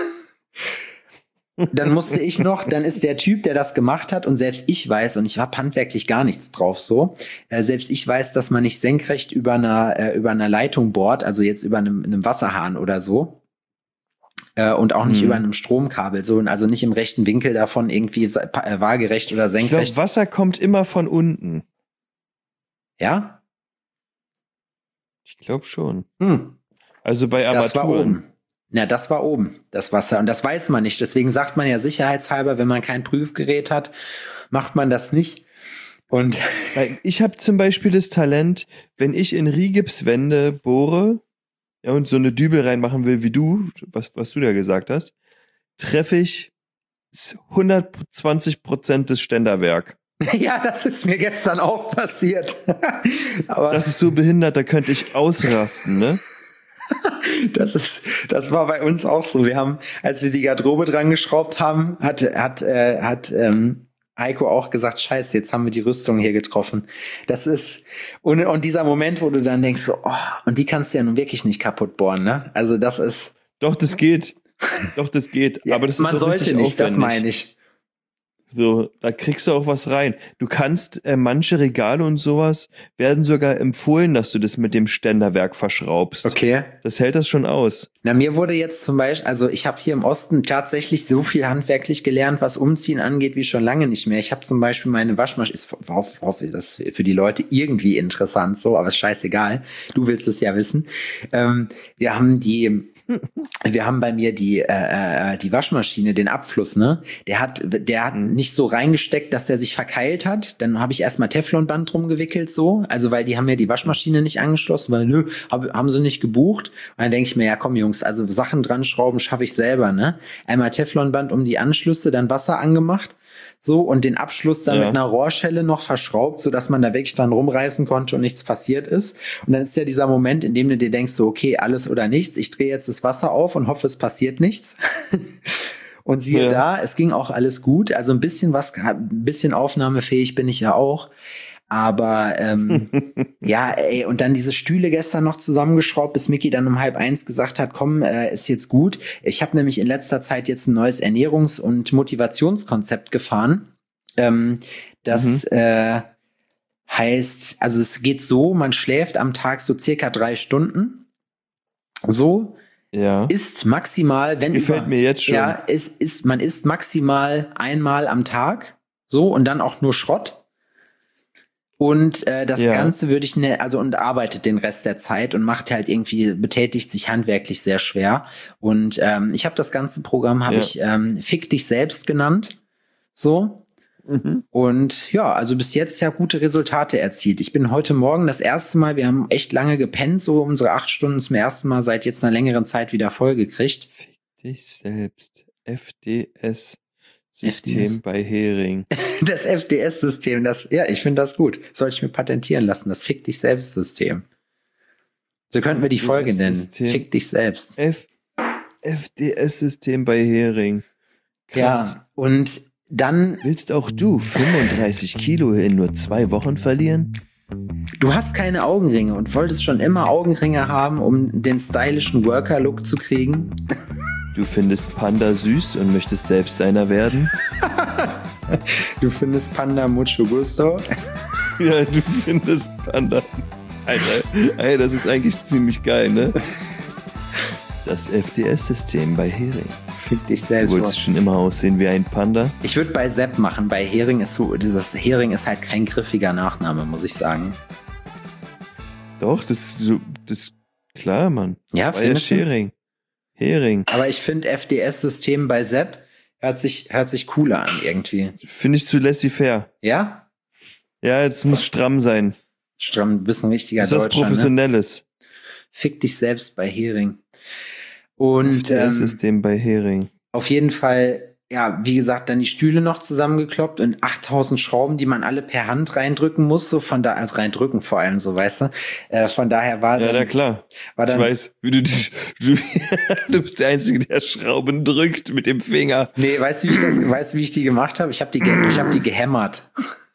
[SPEAKER 2] Dann musste ich noch, dann ist der Typ, der das gemacht hat, und selbst ich weiß, und ich habe handwerklich gar nichts drauf so, äh, selbst ich weiß, dass man nicht senkrecht über einer, äh, über einer Leitung bohrt, also jetzt über einem, einem Wasserhahn oder so, äh, und auch nicht
[SPEAKER 3] hm.
[SPEAKER 2] über einem Stromkabel, so, und also nicht im rechten Winkel davon irgendwie äh, waagerecht oder senkrecht.
[SPEAKER 3] Ich glaube, Wasser kommt immer von unten.
[SPEAKER 2] Ja?
[SPEAKER 3] Ich glaube schon.
[SPEAKER 2] Hm.
[SPEAKER 3] Also bei Armaturen.
[SPEAKER 2] Das war oben. Na, das war oben, das Wasser. Und das weiß man nicht. Deswegen sagt man ja sicherheitshalber, wenn man kein Prüfgerät hat, macht man das nicht. Und
[SPEAKER 3] ich habe zum Beispiel das Talent, wenn ich in Rigipswände bohre, ja, und so eine Dübel reinmachen will wie du, was, was du da gesagt hast, treffe ich hundertzwanzig Prozent des Ständerwerk.
[SPEAKER 2] Ja, das ist mir gestern auch passiert. Aber
[SPEAKER 3] das ist so behindert, da könnte ich ausrasten, ne?
[SPEAKER 2] Das ist, das war bei uns auch so. Wir haben, als wir die Garderobe dran geschraubt haben, hat, hat, äh, hat ähm, Heiko auch gesagt, scheiße, jetzt haben wir die Rüstung hier getroffen. Das ist, und, und dieser Moment, wo du dann denkst, so, oh, und die kannst du ja nun wirklich nicht kaputt bohren, ne? Also das ist.
[SPEAKER 3] Doch, das geht. Doch, das geht.
[SPEAKER 2] Ja,
[SPEAKER 3] aber das
[SPEAKER 2] man
[SPEAKER 3] ist
[SPEAKER 2] sollte nicht,
[SPEAKER 3] aufwendig.
[SPEAKER 2] das meine ich.
[SPEAKER 3] So, da kriegst du auch was rein. Du kannst, äh, manche Regale und sowas werden sogar empfohlen, dass du das mit dem Ständerwerk verschraubst.
[SPEAKER 2] Okay.
[SPEAKER 3] Das hält das schon aus.
[SPEAKER 2] Na, mir wurde jetzt zum Beispiel, also ich habe hier im Osten tatsächlich so viel handwerklich gelernt, was Umziehen angeht, wie schon lange nicht mehr. Ich habe zum Beispiel meine Waschmaschine, ist hoffe, hoffe, das ist für die Leute irgendwie interessant so, aber ist scheißegal. Du willst es ja wissen. Ähm, wir haben die Wir haben bei mir die äh, die Waschmaschine, den Abfluss, ne? Der hat der hat
[SPEAKER 3] Mhm.
[SPEAKER 2] nicht so reingesteckt, dass der sich verkeilt hat. Dann habe ich erstmal Teflonband drum gewickelt, so. Also weil die haben ja die Waschmaschine nicht angeschlossen, weil nö, hab, haben sie nicht gebucht. Und dann denke ich mir, ja komm Jungs, also Sachen dran schrauben schaffe ich selber, ne? Einmal Teflonband um die Anschlüsse, dann Wasser angemacht. So, und den Abschluss dann
[SPEAKER 3] Ja.
[SPEAKER 2] mit einer Rohrschelle noch verschraubt, sodass man da wirklich dann rumreißen konnte und nichts passiert ist. Und dann ist ja dieser Moment, in dem du dir denkst, so, okay, alles oder nichts. Ich drehe jetzt das Wasser auf und hoffe, es passiert nichts. Und siehe
[SPEAKER 3] Ja.
[SPEAKER 2] da, es ging auch alles gut. Also ein bisschen was, ein bisschen aufnahmefähig bin ich ja auch. Aber ähm, ja, ey, und dann diese Stühle gestern noch zusammengeschraubt, bis Micky dann um halb eins gesagt hat, komm, äh, ist jetzt gut. Ich habe nämlich in letzter Zeit jetzt ein neues Ernährungs- und Motivationskonzept gefahren. Ähm, das
[SPEAKER 3] Mhm.
[SPEAKER 2] äh, heißt, also es geht so, man schläft am Tag so circa drei Stunden. So,
[SPEAKER 3] Ja.
[SPEAKER 2] isst maximal, wenn
[SPEAKER 3] Gefällt
[SPEAKER 2] über,
[SPEAKER 3] mir jetzt schon.
[SPEAKER 2] Ja, es ist, man isst maximal einmal am Tag. So, und dann auch nur Schrott. Und äh, das
[SPEAKER 3] Ja.
[SPEAKER 2] Ganze würde ich, ne, also und arbeitet den Rest der Zeit und macht halt irgendwie, betätigt sich handwerklich sehr schwer. Und ähm, ich habe das ganze Programm, habe
[SPEAKER 3] Ja.
[SPEAKER 2] ich ähm, Fick dich selbst genannt. So.
[SPEAKER 3] Mhm.
[SPEAKER 2] Und ja, also bis jetzt ja gute Resultate erzielt. Ich bin heute Morgen das erste Mal, wir haben echt lange gepennt, so unsere acht Stunden zum ersten Mal seit jetzt einer längeren Zeit wieder voll gekriegt.
[SPEAKER 3] Fick dich selbst. F D S
[SPEAKER 2] F D S.
[SPEAKER 3] System bei Hering.
[SPEAKER 2] Das F D S-System, das, ja, ich finde das gut. Soll ich mir patentieren lassen, das Fick dich selbst-System. So könnten wir die Folge nennen.
[SPEAKER 3] System.
[SPEAKER 2] Fick dich selbst.
[SPEAKER 3] F F D S-System bei Hering. Krass.
[SPEAKER 2] Ja, und dann,
[SPEAKER 3] Willst auch du fünfunddreißig Kilo in nur zwei Wochen verlieren?
[SPEAKER 2] du hast keine Augenringe und wolltest schon immer Augenringe haben, um den stylischen Worker-Look zu kriegen.
[SPEAKER 3] Du findest Panda süß und möchtest selbst einer werden?
[SPEAKER 2] Du findest Panda mucho gusto.
[SPEAKER 3] Ja, du findest Panda. Alter, ey, das ist eigentlich ziemlich geil, ne? Das F D S-System bei Hering.
[SPEAKER 2] Fick dich
[SPEAKER 3] Du
[SPEAKER 2] selbst.
[SPEAKER 3] wolltest schon immer aussehen wie ein Panda?
[SPEAKER 2] Ich würde bei Sepp machen. Bei Hering ist so, das Hering ist halt kein griffiger Nachname, muss ich sagen.
[SPEAKER 3] Doch, das so, das klar, Mann.
[SPEAKER 2] Ja,
[SPEAKER 3] War ja
[SPEAKER 2] findest du?
[SPEAKER 3] Hering. Hering.
[SPEAKER 2] Aber ich finde F D S-System bei Sepp hört sich, hört sich cooler an irgendwie.
[SPEAKER 3] Finde ich zu laissez-faire.
[SPEAKER 2] Ja?
[SPEAKER 3] Ja, jetzt muss stramm sein.
[SPEAKER 2] Stramm, du bist ein richtiger
[SPEAKER 3] Das ist was
[SPEAKER 2] Deutscher, ne?
[SPEAKER 3] Professionelles.
[SPEAKER 2] Fick dich selbst bei Hering. Und ähm,
[SPEAKER 3] System bei Hering.
[SPEAKER 2] auf jeden Fall, ja, wie gesagt, dann die Stühle noch zusammengekloppt und achttausend Schrauben, die man alle per Hand reindrücken muss, so von da, also reindrücken vor allem, so, weißt du. Äh, von daher war
[SPEAKER 3] Ja,
[SPEAKER 2] dann,
[SPEAKER 3] na klar.
[SPEAKER 2] war
[SPEAKER 3] Ich
[SPEAKER 2] dann,
[SPEAKER 3] weiß, wie du, dich- du, du bist der Einzige, der Schrauben drückt mit dem Finger.
[SPEAKER 2] nee, weißt du, wie ich das, weißt du, wie ich die gemacht habe? Ich habe die, ge- ich habe die gehämmert.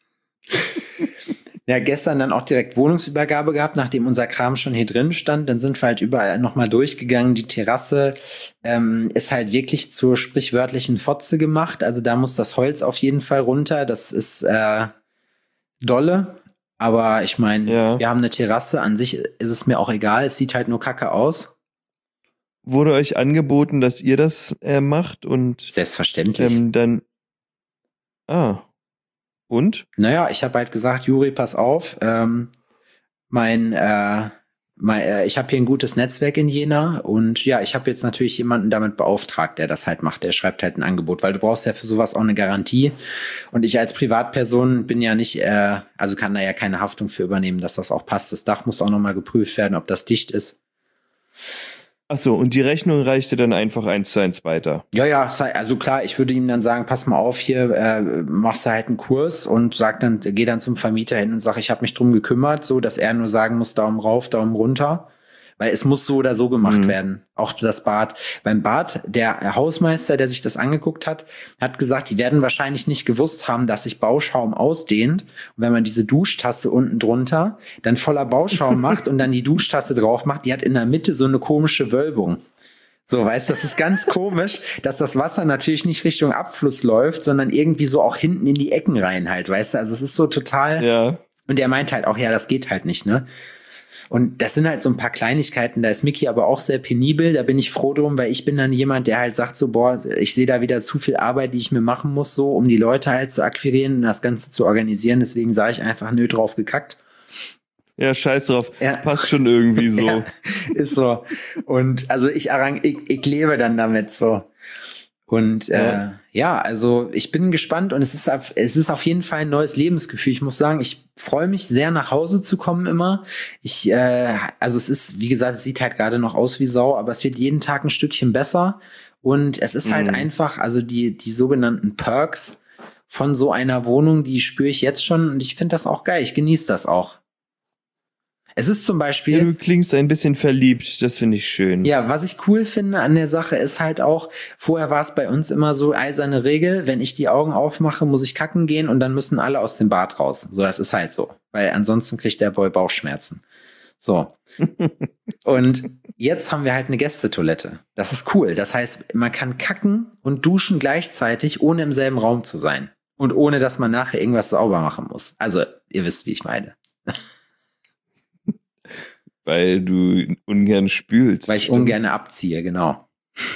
[SPEAKER 2] Ja, gestern dann auch direkt Wohnungsübergabe gehabt, nachdem unser Kram schon hier drin stand. Dann sind wir halt überall nochmal durchgegangen. Die Terrasse ähm, ist halt wirklich zur sprichwörtlichen Fotze gemacht. Also da muss das Holz auf jeden Fall runter. Das ist äh, dolle. Aber ich meine,
[SPEAKER 3] Ja.
[SPEAKER 2] wir haben eine Terrasse. An sich ist es mir auch egal. Es sieht halt nur kacke aus.
[SPEAKER 3] Wurde euch angeboten, dass ihr das äh, macht und
[SPEAKER 2] Selbstverständlich.
[SPEAKER 3] ähm, dann. Ah. Und?
[SPEAKER 2] Naja, ich habe halt gesagt, Juri, pass auf, ähm, mein, äh, mein äh, ich habe hier ein gutes Netzwerk in Jena und ja, ich habe jetzt natürlich jemanden damit beauftragt, der das halt macht, der schreibt halt ein Angebot, weil du brauchst ja für sowas auch eine Garantie und ich als Privatperson bin ja nicht, äh, also kann da ja keine Haftung für übernehmen, dass das auch passt. Das Dach muss auch nochmal geprüft werden, ob das dicht ist.
[SPEAKER 3] Ach so, und die Rechnung reichte dann einfach eins zu eins weiter.
[SPEAKER 2] Ja, ja, sei- also klar, ich würde ihm dann sagen, pass mal auf, hier äh, machst du halt einen Kurs und sag dann, geh dann zum Vermieter hin und sag, ich habe mich drum gekümmert, so dass er nur sagen muss, Daumen rauf, Daumen runter. Weil es muss so oder so gemacht
[SPEAKER 3] Mhm.
[SPEAKER 2] werden. Auch das Bad. Beim Bad, der Hausmeister, der sich das angeguckt hat, hat gesagt, die werden wahrscheinlich nicht gewusst haben, dass sich Bauschaum ausdehnt. Und wenn man diese Duschtasse unten drunter dann voller Bauschaum macht und dann die Duschtasse drauf macht, die hat in der Mitte so eine komische Wölbung. So, weißt du, das ist ganz komisch, dass das Wasser natürlich nicht Richtung Abfluss läuft, sondern irgendwie so auch hinten in die Ecken rein halt, weißt du? Also es ist so total.
[SPEAKER 3] Ja.
[SPEAKER 2] Und er meint halt auch, ja, das geht halt nicht, ne? Und das sind halt so ein paar Kleinigkeiten, da ist Micky aber auch sehr penibel, da bin ich froh drum, weil ich bin dann jemand, der halt sagt so, boah, ich sehe da wieder zu viel Arbeit, die ich mir machen muss, so, um die Leute halt zu akquirieren und das Ganze zu organisieren, deswegen sage ich einfach, nö, drauf gekackt.
[SPEAKER 3] Ja, scheiß drauf,
[SPEAKER 2] Ja.
[SPEAKER 3] passt schon irgendwie so.
[SPEAKER 2] Ja, ist so. Und also ich, arrang ich, ich lebe dann damit so. Und ja. Äh, ja, also ich bin gespannt und es ist, auf, es ist auf jeden Fall ein neues Lebensgefühl. Ich muss sagen, ich freue mich sehr, nach Hause zu kommen immer. Ich, äh, also es ist, wie gesagt, es sieht halt gerade noch aus wie Sau, aber es wird jeden Tag ein Stückchen besser. Und es ist halt
[SPEAKER 3] Mhm.
[SPEAKER 2] einfach, also die, die sogenannten Perks von so einer Wohnung, die spüre ich jetzt schon und ich finde das auch geil. Ich genieße das auch. Es ist zum Beispiel.
[SPEAKER 3] Ja, du klingst ein bisschen verliebt, das finde ich schön.
[SPEAKER 2] Ja, was ich cool finde an der Sache ist halt auch, vorher war es bei uns immer so eiserne Regel, wenn ich die Augen aufmache, muss ich kacken gehen und dann müssen alle aus dem Bad raus. So, das ist halt so. Weil ansonsten kriegt der Boy Bauchschmerzen. So. Und jetzt haben wir halt eine Gästetoilette. Das ist cool. Das heißt, man kann kacken und duschen gleichzeitig, ohne im selben Raum zu sein. Und ohne, dass man nachher irgendwas sauber machen muss. Also, ihr wisst, wie ich meine.
[SPEAKER 3] Weil du ungern spülst.
[SPEAKER 2] Weil ich
[SPEAKER 3] stimmt's?
[SPEAKER 2] ungern abziehe, genau.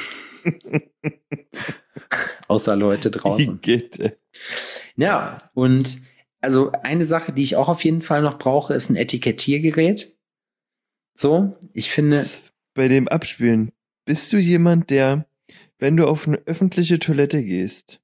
[SPEAKER 2] Außer Leute draußen.
[SPEAKER 3] Gitte.
[SPEAKER 2] Ja, und also eine Sache, die ich auch auf jeden Fall noch brauche, ist ein Etikettiergerät. So, ich finde.
[SPEAKER 3] Bei dem Abspülen, bist du jemand, der, wenn du auf eine öffentliche Toilette gehst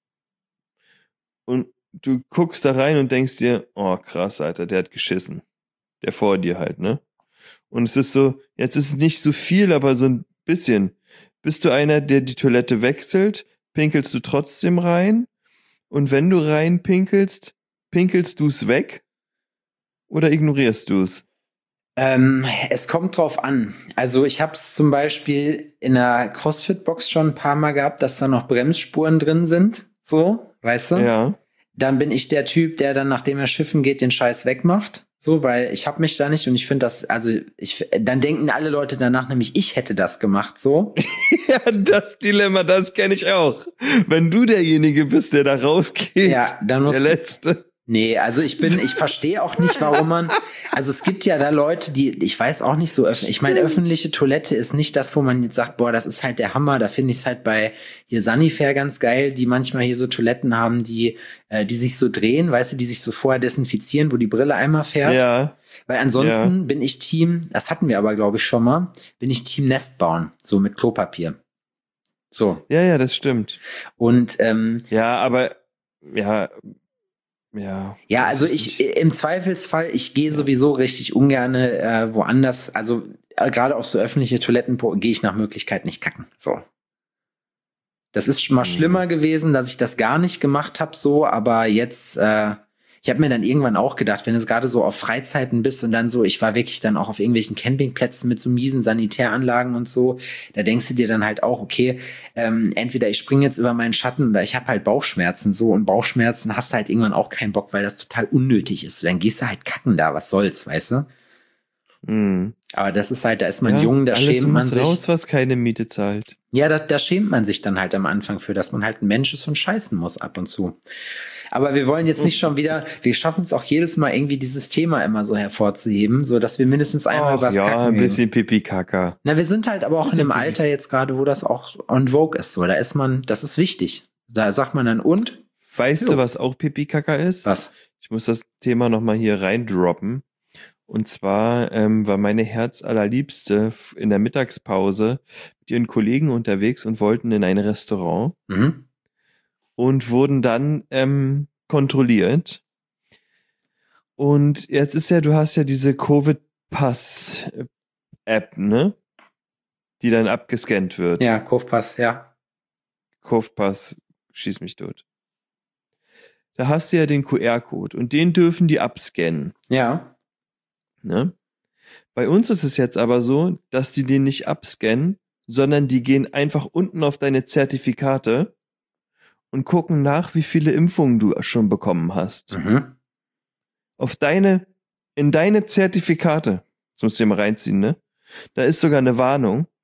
[SPEAKER 3] und du guckst da rein und denkst dir, oh krass, Alter, der hat geschissen. Der vor dir halt, ne? Und es ist so, jetzt ist es nicht so viel, aber so ein bisschen. Bist du einer, der die Toilette wechselt, pinkelst du trotzdem rein? Und wenn du rein pinkelst, pinkelst du es weg? Oder ignorierst du es?
[SPEAKER 2] Ähm, es kommt drauf an. Also ich habe es zum Beispiel in der CrossFit-Box schon ein paar Mal gehabt, dass da noch Bremsspuren drin sind. So, weißt du?
[SPEAKER 3] Ja.
[SPEAKER 2] Dann bin ich der Typ, der dann, nachdem er schiffen geht, den Scheiß wegmacht. So, weil ich hab mich da nicht und ich finde das, also ich, dann denken alle Leute danach nämlich, ich hätte das gemacht, so.
[SPEAKER 3] Ja, das Dilemma, das kenne ich auch. Wenn du derjenige bist, der da rausgeht,
[SPEAKER 2] Ja, dann muss
[SPEAKER 3] der Letzte.
[SPEAKER 2] Nee, also ich bin, ich verstehe auch nicht, warum man, also es gibt ja da Leute, die, ich weiß auch nicht so öffentlich, ich meine, öffentliche Toilette ist nicht das, wo man jetzt sagt, boah, das ist halt der Hammer, da finde ich es halt bei hier Sanifair ganz geil, die manchmal hier so Toiletten haben, die, äh, die sich so drehen, weißt du, die sich so vorher desinfizieren, wo die Brille einmal fährt.
[SPEAKER 3] Ja.
[SPEAKER 2] Weil ansonsten
[SPEAKER 3] Ja.
[SPEAKER 2] bin ich Team, das hatten wir aber, glaube ich, schon mal, bin ich Team Nest bauen, so mit Klopapier. So.
[SPEAKER 3] Ja, ja, das stimmt.
[SPEAKER 2] Und, ähm,
[SPEAKER 3] Ja, aber, ja, ja.
[SPEAKER 2] Ja, also
[SPEAKER 3] weiß
[SPEAKER 2] ich
[SPEAKER 3] nicht.
[SPEAKER 2] im Zweifelsfall, ich gehe sowieso richtig ungern äh, woanders, also äh, gerade auf so öffentliche Toiletten gehe ich nach Möglichkeit nicht kacken. So. Das ist schon mal
[SPEAKER 3] Mhm.
[SPEAKER 2] schlimmer gewesen, dass ich das gar nicht gemacht habe, so, aber jetzt, äh, ich habe mir dann irgendwann auch gedacht, wenn du gerade so auf Freizeiten bist und dann so, ich war wirklich dann auch auf irgendwelchen Campingplätzen mit so miesen Sanitäranlagen und so, da denkst du dir dann halt auch, okay, ähm, entweder ich springe jetzt über meinen Schatten oder ich habe halt Bauchschmerzen so und Bauchschmerzen hast du halt irgendwann auch keinen Bock, weil das total unnötig ist. Dann gehst du halt kacken da, was soll's, weißt du?
[SPEAKER 3] Mhm.
[SPEAKER 2] Aber das ist halt, da ist man
[SPEAKER 3] Ja,
[SPEAKER 2] jung, da
[SPEAKER 3] alles
[SPEAKER 2] schämt man
[SPEAKER 3] muss
[SPEAKER 2] sich.
[SPEAKER 3] raus, was keine Miete zahlt.
[SPEAKER 2] Ja, da, da schämt man sich dann halt am Anfang für, dass man halt ein Mensch ist und scheißen muss ab und zu. Aber wir wollen jetzt nicht schon wieder, wir schaffen es auch jedes Mal irgendwie dieses Thema immer so hervorzuheben, so dass wir mindestens einmal
[SPEAKER 3] Ach,
[SPEAKER 2] über das
[SPEAKER 3] ja,
[SPEAKER 2] Kacken
[SPEAKER 3] ein
[SPEAKER 2] reden.
[SPEAKER 3] bisschen Pipi-Kaka.
[SPEAKER 2] Na, wir sind halt aber auch in
[SPEAKER 3] Bisschen
[SPEAKER 2] einem Alter jetzt gerade, wo das auch on vogue ist, so. Da ist man, das ist wichtig. Da sagt man dann, und?
[SPEAKER 3] Weißt
[SPEAKER 2] Jo.
[SPEAKER 3] du, was auch Pipi-Kaka ist?
[SPEAKER 2] Was?
[SPEAKER 3] Ich muss das Thema nochmal hier reindroppen. Und zwar ähm, war meine Herzallerliebste f- in der Mittagspause mit ihren Kollegen unterwegs und wollten in ein Restaurant
[SPEAKER 2] Mhm.
[SPEAKER 3] und wurden dann ähm, kontrolliert. Und jetzt ist ja, du hast ja diese Covid-Pass-App, ne? Die dann abgescannt wird.
[SPEAKER 2] Ja, Kurvpass, ja.
[SPEAKER 3] Covid-Pass, schieß mich tot. Da hast du ja den Q R-Code und den dürfen die abscannen.
[SPEAKER 2] Ja.
[SPEAKER 3] Ne? Bei uns ist es jetzt aber so, dass die den nicht abscannen, sondern die gehen einfach unten auf deine Zertifikate und gucken nach, wie viele Impfungen du schon bekommen hast.
[SPEAKER 2] Mhm.
[SPEAKER 3] Auf deine, in deine Zertifikate, das musst du dir mal reinziehen, ne? Da ist sogar eine Warnung,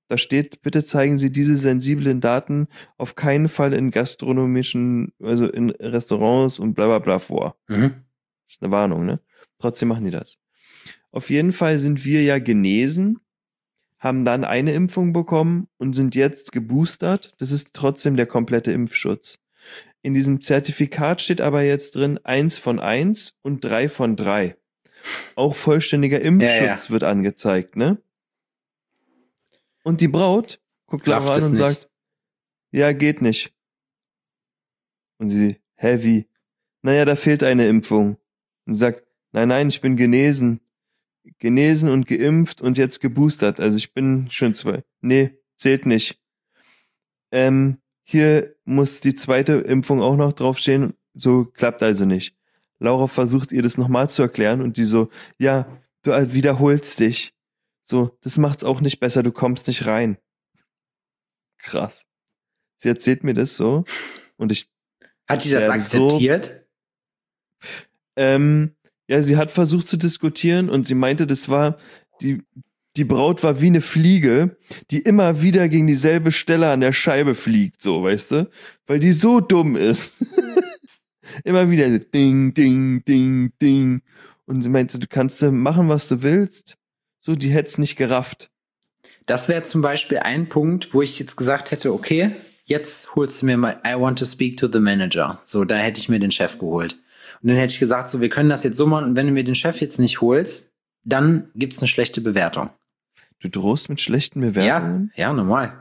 [SPEAKER 3] Da steht, bitte zeigen Sie diese sensiblen Daten auf keinen Fall in gastronomischen, also in Restaurants und bla bla bla vor.
[SPEAKER 2] Mhm.
[SPEAKER 3] Das ist eine Warnung, ne? Trotzdem machen die das. Auf jeden Fall sind wir ja genesen, haben dann eine Impfung bekommen und sind jetzt geboostert. Das ist trotzdem der komplette Impfschutz. In diesem Zertifikat steht aber jetzt drin eins von eins und drei von drei. Auch vollständiger Impfschutz ja, ja. wird angezeigt, ne? Und die Braut guckt Laura an und nicht. sagt, ja, geht nicht. Und sie, hä, wie? Naja, da fehlt eine Impfung. Und sie sagt, nein, nein, ich bin genesen. Genesen und geimpft und jetzt geboostert. Also ich bin schon zwei. Nee, zählt nicht. Ähm, hier muss die zweite Impfung auch noch draufstehen. So klappt also nicht. Laura versucht ihr das nochmal zu erklären und die so, ja, du wiederholst dich. So, das macht's auch nicht besser, du kommst nicht rein. Krass. Sie erzählt mir das so und ich...
[SPEAKER 2] Hat sie das akzeptiert?
[SPEAKER 3] So, ähm, ja, sie hat versucht zu diskutieren und sie meinte, das war, die, die Braut war wie eine Fliege, die immer wieder gegen dieselbe Stelle an der Scheibe fliegt, so, weißt du? Weil die so dumm ist. Immer wieder so ding, ding, ding, ding. Und sie meinte, du kannst machen, was du willst. So, die hätte es nicht gerafft.
[SPEAKER 2] Das wäre zum Beispiel ein Punkt, wo ich jetzt gesagt hätte, okay, jetzt holst du mir mal, I want to speak to the manager. So, da hätte ich mir den Chef geholt. Und dann hätte ich gesagt, so, wir können das jetzt so machen und wenn du mir den Chef jetzt nicht holst, dann gibt's eine schlechte Bewertung.
[SPEAKER 3] Du drohst mit schlechten Bewertungen?
[SPEAKER 2] Ja, ja, normal.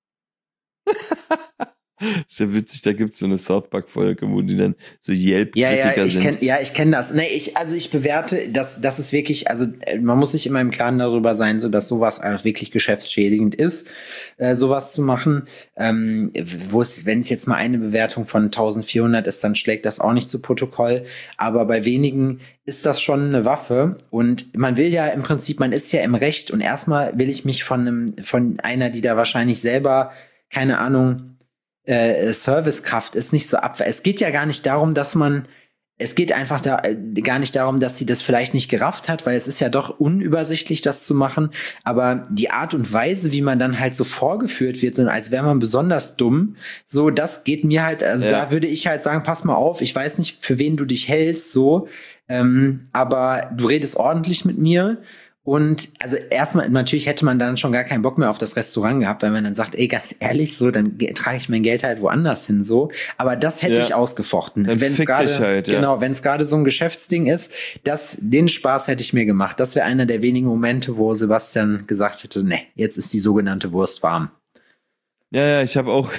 [SPEAKER 3] Ist ja witzig, da gibt's so eine South Park-Folge, wo die dann so Yelp-Kritiker
[SPEAKER 2] ja, ja, ich
[SPEAKER 3] sind.
[SPEAKER 2] Kenn, ja, ich kenne das. Nee, ich, also ich bewerte, das, das ist wirklich, also man muss sich immer im Klaren darüber sein, so dass sowas auch wirklich geschäftsschädigend ist, äh, sowas zu machen. Ähm, wo es, wenn es jetzt mal eine Bewertung von eintausendvierhundert ist, dann schlägt das auch nicht zu Protokoll. Aber bei wenigen ist das schon eine Waffe. Und man will ja im Prinzip, man ist ja im Recht. Und erstmal will ich mich von einem, von einer, die da wahrscheinlich selber, keine Ahnung, Äh, Servicekraft ist nicht so abwehr. Es geht ja gar nicht darum, dass man, es geht einfach da, äh, gar nicht darum, dass sie das vielleicht nicht gerafft hat, weil es ist ja doch unübersichtlich, das zu machen. Aber die Art und Weise, wie man dann halt so vorgeführt wird, so als wäre man besonders dumm, so, das geht mir halt, also ja. Da würde ich halt sagen, pass mal auf, ich weiß nicht, für wen du dich hältst, so, ähm, aber du redest ordentlich mit mir. Und also erstmal, natürlich hätte man dann schon gar keinen Bock mehr auf das Restaurant gehabt, weil man dann sagt, ey, ganz ehrlich, so, dann ge- trage ich mein Geld halt woanders hin, so. Aber das hätte ja. ich ausgefochten. Wenn es gerade, halt, ja. genau, wenn es gerade so ein Geschäftsding ist, das, den Spaß hätte ich mir gemacht. Das wäre einer der wenigen Momente, wo Sebastian gesagt hätte, ne, jetzt ist die sogenannte Wurst warm.
[SPEAKER 3] Ja, ja, ich habe auch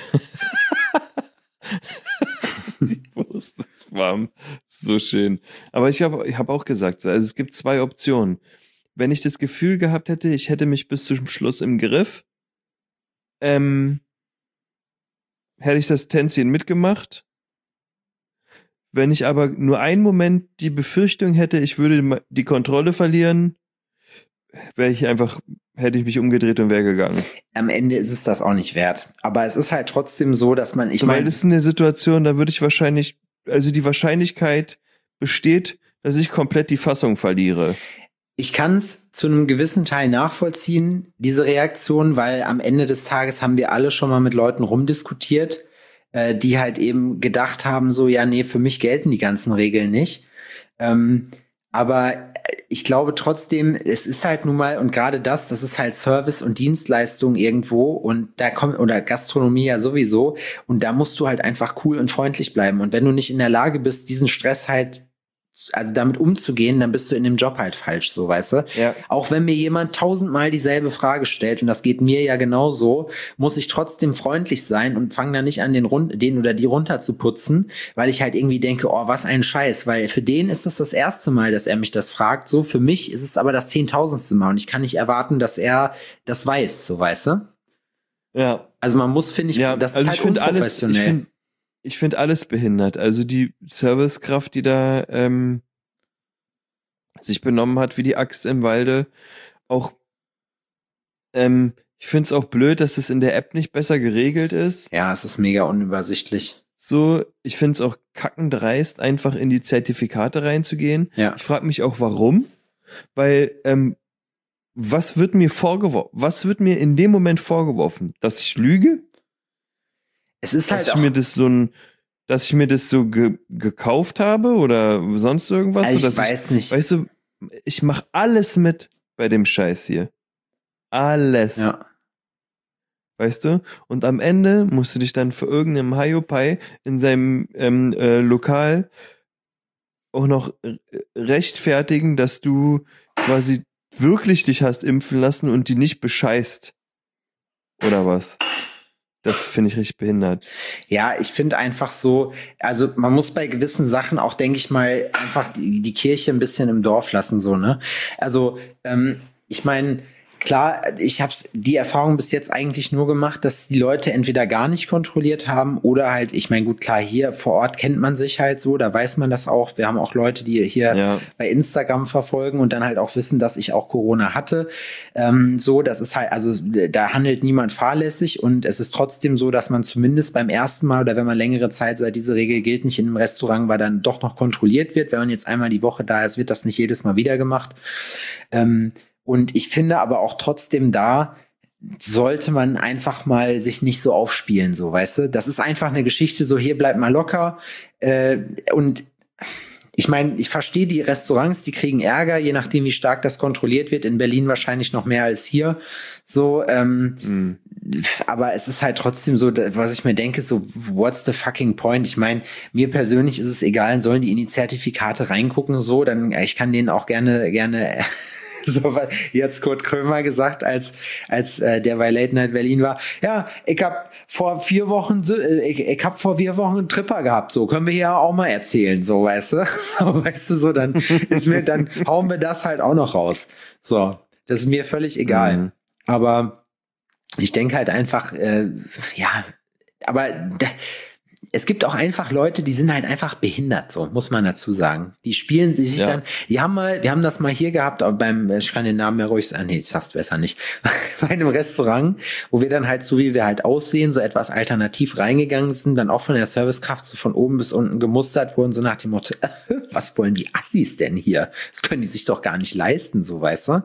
[SPEAKER 3] die Wurst ist warm. So schön. Aber ich habe ich hab auch gesagt, also es gibt zwei Optionen. Wenn ich das Gefühl gehabt hätte, ich hätte mich bis zum Schluss im Griff, ähm, hätte ich das Tänzchen mitgemacht. Wenn ich aber nur einen Moment die Befürchtung hätte, ich würde die Kontrolle verlieren, wäre ich einfach, hätte ich mich umgedreht und wäre gegangen.
[SPEAKER 2] Am Ende ist es das auch nicht wert. Aber es ist halt trotzdem so, dass man, ich
[SPEAKER 3] so,
[SPEAKER 2] meine...
[SPEAKER 3] Weil das ist eine Situation, da würde ich wahrscheinlich, also die Wahrscheinlichkeit besteht, dass ich komplett die Fassung verliere.
[SPEAKER 2] Ich kann es zu einem gewissen Teil nachvollziehen, diese Reaktion, weil am Ende des Tages haben wir alle schon mal mit Leuten rumdiskutiert, äh, die halt eben gedacht haben, so, ja, nee, für mich gelten die ganzen Regeln nicht. Ähm, aber ich glaube trotzdem, es ist halt nun mal, und gerade das, das ist halt Service und Dienstleistung irgendwo und da kommt, oder Gastronomie ja sowieso, und da musst du halt einfach cool und freundlich bleiben. Und wenn du nicht in der Lage bist, diesen Stress halt also damit umzugehen, dann bist du in dem Job halt falsch, so, weißt du?
[SPEAKER 3] Ja.
[SPEAKER 2] Auch wenn mir jemand tausendmal dieselbe Frage stellt, und das geht mir ja genauso, muss ich trotzdem freundlich sein und fange dann nicht an, den, rund, den oder die runter zu putzen, weil ich halt irgendwie denke, oh, was ein Scheiß, weil für den ist es das, das erste Mal, dass er mich das fragt, so, für mich ist es aber das zehntausendste Mal und ich kann nicht erwarten, dass er das weiß, so, weißt du?
[SPEAKER 3] Ja.
[SPEAKER 2] Also man muss, finde ich,
[SPEAKER 3] ja,
[SPEAKER 2] das
[SPEAKER 3] also
[SPEAKER 2] ist halt unprofessionell.
[SPEAKER 3] Alles, ich find, Ich finde alles behindert. Also die Servicekraft, die da ähm, sich benommen hat wie die Axt im Walde, auch ähm, ich finde es auch blöd, dass es in der App nicht besser geregelt ist.
[SPEAKER 2] Ja, es ist mega unübersichtlich.
[SPEAKER 3] So, ich finde es auch kackendreist, einfach in die Zertifikate reinzugehen.
[SPEAKER 2] Ja.
[SPEAKER 3] Ich frage mich auch, warum. Weil ähm, was wird mir vorgeworfen? Was wird mir in dem Moment vorgeworfen? Dass ich lüge?
[SPEAKER 2] Es ist
[SPEAKER 3] dass
[SPEAKER 2] halt
[SPEAKER 3] ich
[SPEAKER 2] auch,
[SPEAKER 3] mir das so ein, dass ich mir das so ge- gekauft habe oder sonst irgendwas?
[SPEAKER 2] also ich
[SPEAKER 3] Oder dass
[SPEAKER 2] weiß
[SPEAKER 3] ich,
[SPEAKER 2] nicht.
[SPEAKER 3] Weißt du, ich mache alles mit bei dem Scheiß hier. Alles.
[SPEAKER 2] Ja.
[SPEAKER 3] Weißt du? Und am Ende musst du dich dann für irgendeinem Hiopai in seinem ähm, äh, Lokal auch noch äh, rechtfertigen, dass du quasi wirklich dich hast impfen lassen und die nicht bescheißt. Oder was? Das finde ich richtig behindert.
[SPEAKER 2] Ja, ich finde einfach so, also man muss bei gewissen Sachen auch, denke ich mal, einfach die, die Kirche ein bisschen im Dorf lassen, so, ne? Also, ähm, ich meine, klar, ich habe die Erfahrung bis jetzt eigentlich nur gemacht, dass die Leute entweder gar nicht kontrolliert haben oder halt, ich meine, gut, klar, hier vor Ort kennt man sich halt so, da weiß man das auch. Wir haben auch Leute, die hier
[SPEAKER 3] Ja.
[SPEAKER 2] bei Instagram verfolgen und dann halt auch wissen, dass ich auch Corona hatte. Ähm, so, das ist halt, also da handelt niemand fahrlässig und es ist trotzdem so, dass man zumindest beim ersten Mal oder wenn man längere Zeit, seit diese Regel gilt, nicht in einem Restaurant war, dann doch noch kontrolliert wird. Wenn man jetzt einmal die Woche da ist, wird das nicht jedes Mal wieder gemacht. Ähm, Und ich finde aber auch trotzdem da sollte man einfach mal sich nicht so aufspielen, so, weißt du? Das ist einfach eine Geschichte, so hier bleibt mal locker. Äh, und ich meine, ich verstehe die Restaurants, die kriegen Ärger, je nachdem, wie stark das kontrolliert wird. In Berlin wahrscheinlich noch mehr als hier. So, ähm,
[SPEAKER 3] Mhm.
[SPEAKER 2] aber es ist halt trotzdem so, was ich mir denke, so, what's the fucking point? Ich meine, mir persönlich ist es egal, sollen die in die Zertifikate reingucken, so, dann, ich kann denen auch gerne, gerne so, weil jetzt Kurt Krömer gesagt, als als äh, der bei Late Night Berlin war, ja, ich hab vor vier Wochen, äh, ich, ich hab vor vier Wochen einen Tripper gehabt, so, können wir hier auch mal erzählen, so, weißt du, so, weißt du, so, dann ist mir, dann hauen wir das halt auch noch raus, so, das ist mir völlig egal,
[SPEAKER 3] Mhm.
[SPEAKER 2] aber ich denke halt einfach, äh, ja, aber da, es gibt auch einfach Leute, die sind halt einfach behindert, so muss man dazu sagen. Die spielen die sich
[SPEAKER 3] Ja.
[SPEAKER 2] dann, die haben mal, wir haben das mal hier gehabt, aber beim, ich kann den Namen ja ruhig sagen, nee, ich sag's besser nicht, bei einem Restaurant, wo wir dann halt so, wie wir halt aussehen, so etwas alternativ reingegangen sind, dann auch von der Servicekraft so von oben bis unten gemustert wurden, so nach dem Motto, was wollen die Assis denn hier? Das können die sich doch gar nicht leisten, so, weißt du?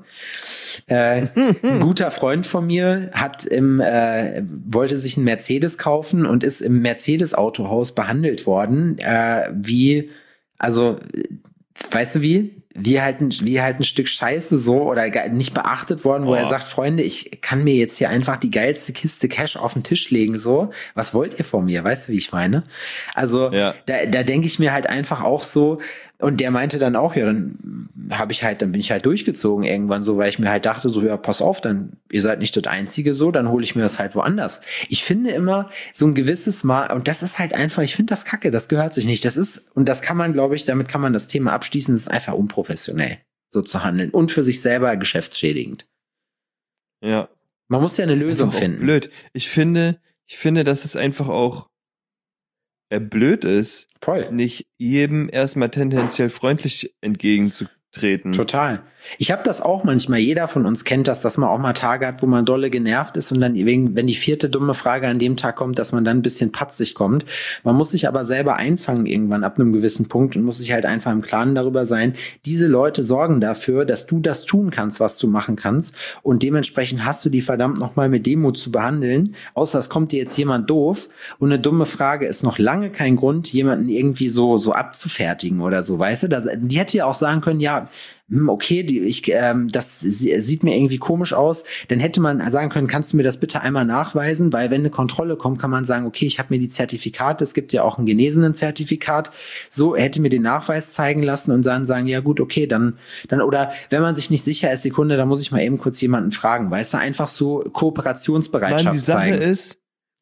[SPEAKER 2] Äh, ein guter Freund von mir hat im, äh, wollte sich einen Mercedes kaufen und ist im Mercedes-Autohaus behandelt worden, äh, wie, also, weißt du wie? Wie halt, ein, wie halt ein Stück Scheiße so oder ge- nicht beachtet worden, wo
[SPEAKER 3] Oh.
[SPEAKER 2] er sagt, Freunde, ich kann mir jetzt hier einfach die geilste Kiste Cash auf den Tisch legen, so. Was wollt ihr von mir? Weißt du, wie ich meine? Also,
[SPEAKER 3] Ja.
[SPEAKER 2] da, da denke ich mir halt einfach auch so, und der meinte dann auch, ja, dann habe ich halt, dann bin ich halt durchgezogen irgendwann so, weil ich mir halt dachte, so, ja, pass auf, dann, ihr seid nicht das Einzige so, dann hole ich mir das halt woanders. Ich finde immer so ein gewisses Mal, und das ist halt einfach, ich finde das kacke, das gehört sich nicht. Das ist, und das kann man, glaube ich, damit kann man das Thema abschließen, das ist einfach unprofessionell, so zu handeln und für sich selber geschäftsschädigend.
[SPEAKER 3] Ja.
[SPEAKER 2] Man muss ja eine Lösung
[SPEAKER 3] Das ist auch
[SPEAKER 2] finden.
[SPEAKER 3] Blöd. Ich finde, ich finde, dass es einfach auch äh, blöd ist,
[SPEAKER 2] Voll.
[SPEAKER 3] nicht jedem erstmal tendenziell freundlich entgegenzutreten.
[SPEAKER 2] Total. Ich habe das auch manchmal, jeder von uns kennt das, dass man auch mal Tage hat, wo man dolle genervt ist und dann, wegen, wenn die vierte dumme Frage an dem Tag kommt, dass man dann ein bisschen patzig kommt. Man muss sich aber selber einfangen irgendwann ab einem gewissen Punkt und muss sich halt einfach im Klaren darüber sein, diese Leute sorgen dafür, dass du das tun kannst, was du machen kannst und dementsprechend hast du die verdammt nochmal mit Demut zu behandeln, außer es kommt dir jetzt jemand doof und eine dumme Frage ist noch lange kein Grund, jemanden irgendwie so, so abzufertigen oder so, weißt du? Das, die hätte ja auch sagen können, ja, okay, die, ich, ähm, das sieht mir irgendwie komisch aus, dann hätte man sagen können, kannst du mir das bitte einmal nachweisen, weil wenn eine Kontrolle kommt, kann man sagen, okay, ich habe mir die Zertifikate, es gibt ja auch ein genesenen Zertifikat, so, er hätte mir den Nachweis zeigen lassen und dann sagen, ja gut, okay, dann, dann, oder wenn man sich nicht sicher ist, Sekunde, dann muss ich mal eben kurz jemanden fragen, weißt du, einfach so Kooperationsbereitschaft
[SPEAKER 3] Mann, die Sache
[SPEAKER 2] zeigen.
[SPEAKER 3] ist,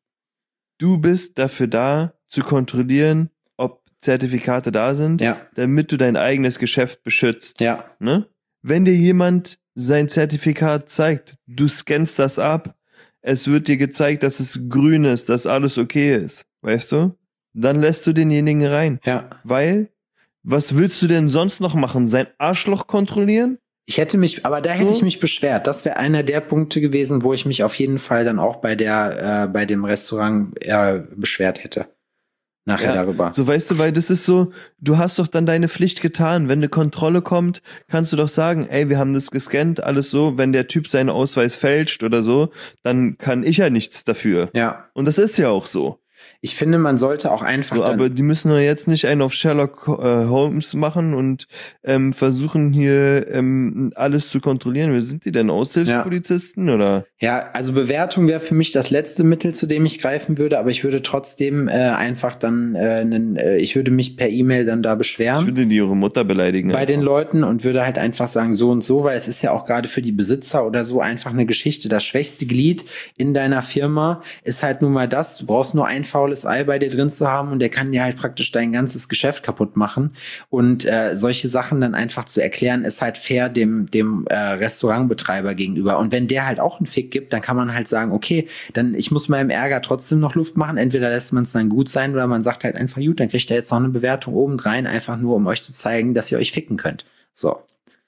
[SPEAKER 3] du bist dafür da, zu kontrollieren, ob Zertifikate da sind,
[SPEAKER 2] Ja,
[SPEAKER 3] damit du dein eigenes Geschäft beschützt.
[SPEAKER 2] ja,
[SPEAKER 3] Ne? Wenn dir jemand sein Zertifikat zeigt, du scannst das ab, es wird dir gezeigt, dass es grün ist, dass alles okay ist, weißt du? Dann lässt du denjenigen rein.
[SPEAKER 2] ja.
[SPEAKER 3] Weil, was willst du denn sonst noch machen? Sein Arschloch kontrollieren?
[SPEAKER 2] Ich hätte mich, aber da hätte
[SPEAKER 3] So?
[SPEAKER 2] ich mich beschwert. Das wäre einer der Punkte gewesen, wo ich mich auf jeden Fall dann auch bei der, äh, bei dem Restaurant äh, beschwert hätte. nachher
[SPEAKER 3] Ja,
[SPEAKER 2] darüber.
[SPEAKER 3] so weißt du, weil das ist so, du hast doch dann deine Pflicht getan. Wenn eine Kontrolle kommt, kannst du doch sagen, ey, wir haben das gescannt, alles so. Wenn der Typ seinen Ausweis fälscht oder so, dann kann ich ja nichts dafür.
[SPEAKER 2] Ja.
[SPEAKER 3] Und das ist ja auch so.
[SPEAKER 2] Ich finde, man sollte auch einfach
[SPEAKER 3] So,
[SPEAKER 2] dann,
[SPEAKER 3] aber die müssen ja jetzt nicht einen auf Sherlock äh, Holmes machen und ähm, versuchen hier ähm, alles zu kontrollieren. Wer sind die denn? Aushilfspolizisten oder?
[SPEAKER 2] ja, also Bewertung wäre für mich das letzte Mittel, zu dem ich greifen würde, aber ich würde trotzdem äh, einfach dann, äh, nen, äh, ich würde mich per E-Mail dann da
[SPEAKER 3] Ich
[SPEAKER 2] beschweren
[SPEAKER 3] würde die ihre Mutter beleidigen.
[SPEAKER 2] bei den
[SPEAKER 3] einfach.
[SPEAKER 2] Leuten und würde halt einfach sagen, so und so, weil es ist ja auch gerade für die Besitzer oder so einfach eine Geschichte. Das schwächste Glied in deiner Firma ist halt nun mal das, du brauchst nur ein faules Ei bei dir drin zu haben und der kann dir halt praktisch dein ganzes Geschäft kaputt machen. Und äh, solche Sachen dann einfach zu erklären, ist halt fair dem, dem äh, Restaurantbetreiber gegenüber. Und wenn der halt auch einen Fick gibt, dann kann man halt sagen, okay, dann ich muss meinem Ärger trotzdem noch Luft machen. Entweder lässt man es dann gut sein oder man sagt halt einfach, gut, dann kriegt er jetzt noch eine Bewertung obendrein, einfach nur, um euch zu zeigen, dass ihr euch ficken könnt. So.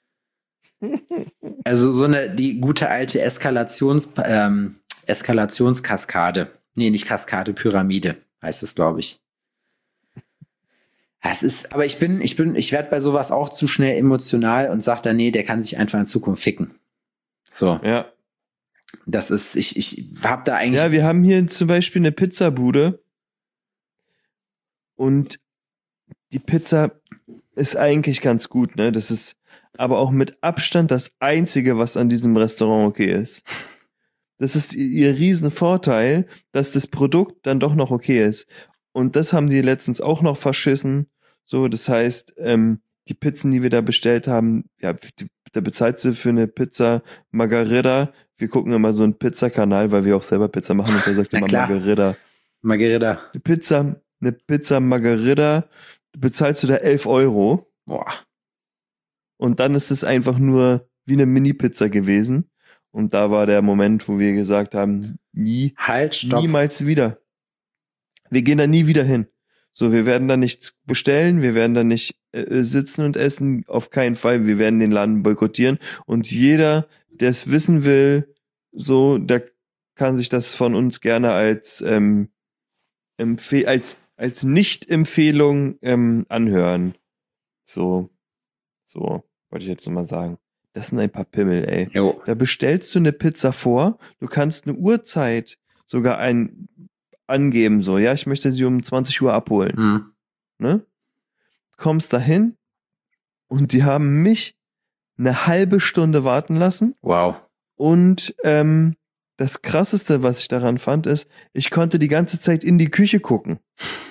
[SPEAKER 2] Also so eine, die gute alte Eskalations, ähm, Eskalationskaskade. Nee, nicht Kaskade, Pyramide heißt es, glaube ich. Es ist, aber ich bin, ich bin, ich werde bei sowas auch zu schnell emotional und sage dann, nee, der kann sich einfach in Zukunft ficken. So.
[SPEAKER 3] Ja.
[SPEAKER 2] Das ist, ich, ich hab da eigentlich.
[SPEAKER 3] Ja, wir haben hier zum Beispiel eine Pizzabude und die Pizza ist eigentlich ganz gut, ne? Das ist aber auch mit Abstand das Einzige, was an diesem Restaurant okay ist. Das ist ihr riesen Vorteil, dass das Produkt dann doch noch okay ist. Und das haben die letztens auch noch verschissen. So, das heißt, ähm, die Pizzen, die wir da bestellt haben, ja, die, da bezahlst du für eine Pizza Margarita. Wir gucken immer so einen Pizzakanal, weil wir auch selber Pizza machen und der sagt
[SPEAKER 2] Na
[SPEAKER 3] immer
[SPEAKER 2] klar.
[SPEAKER 3] Margarita.
[SPEAKER 2] Margarita.
[SPEAKER 3] Eine Pizza, eine Pizza Margarita, bezahlst du da elf Euro.
[SPEAKER 2] Boah.
[SPEAKER 3] Und dann ist es einfach nur wie eine Mini-Pizza gewesen. Und da war der Moment, wo wir gesagt haben, nie,
[SPEAKER 2] Halt, stopp.
[SPEAKER 3] niemals wieder. Wir gehen da nie wieder hin. So, wir werden da nichts bestellen, wir werden da nicht äh, sitzen und essen, auf keinen Fall. Wir werden den Laden boykottieren. Und jeder, der es wissen will, so, der kann sich das von uns gerne als ähm, empfe- als als Nicht-Empfehlung ähm, anhören. So, so, wollte ich jetzt nochmal sagen. Das sind ein paar Pimmel, ey.
[SPEAKER 2] Jo.
[SPEAKER 3] Da bestellst du eine Pizza vor, du kannst eine Uhrzeit sogar ein, angeben, so, ja, ich möchte sie um zwanzig Uhr abholen,
[SPEAKER 2] Hm.
[SPEAKER 3] ne? Kommst dahin und die haben mich eine halbe Stunde warten lassen
[SPEAKER 2] Wow.
[SPEAKER 3] und ähm, das Krasseste, was ich daran fand, ist, ich konnte die ganze Zeit in die Küche gucken.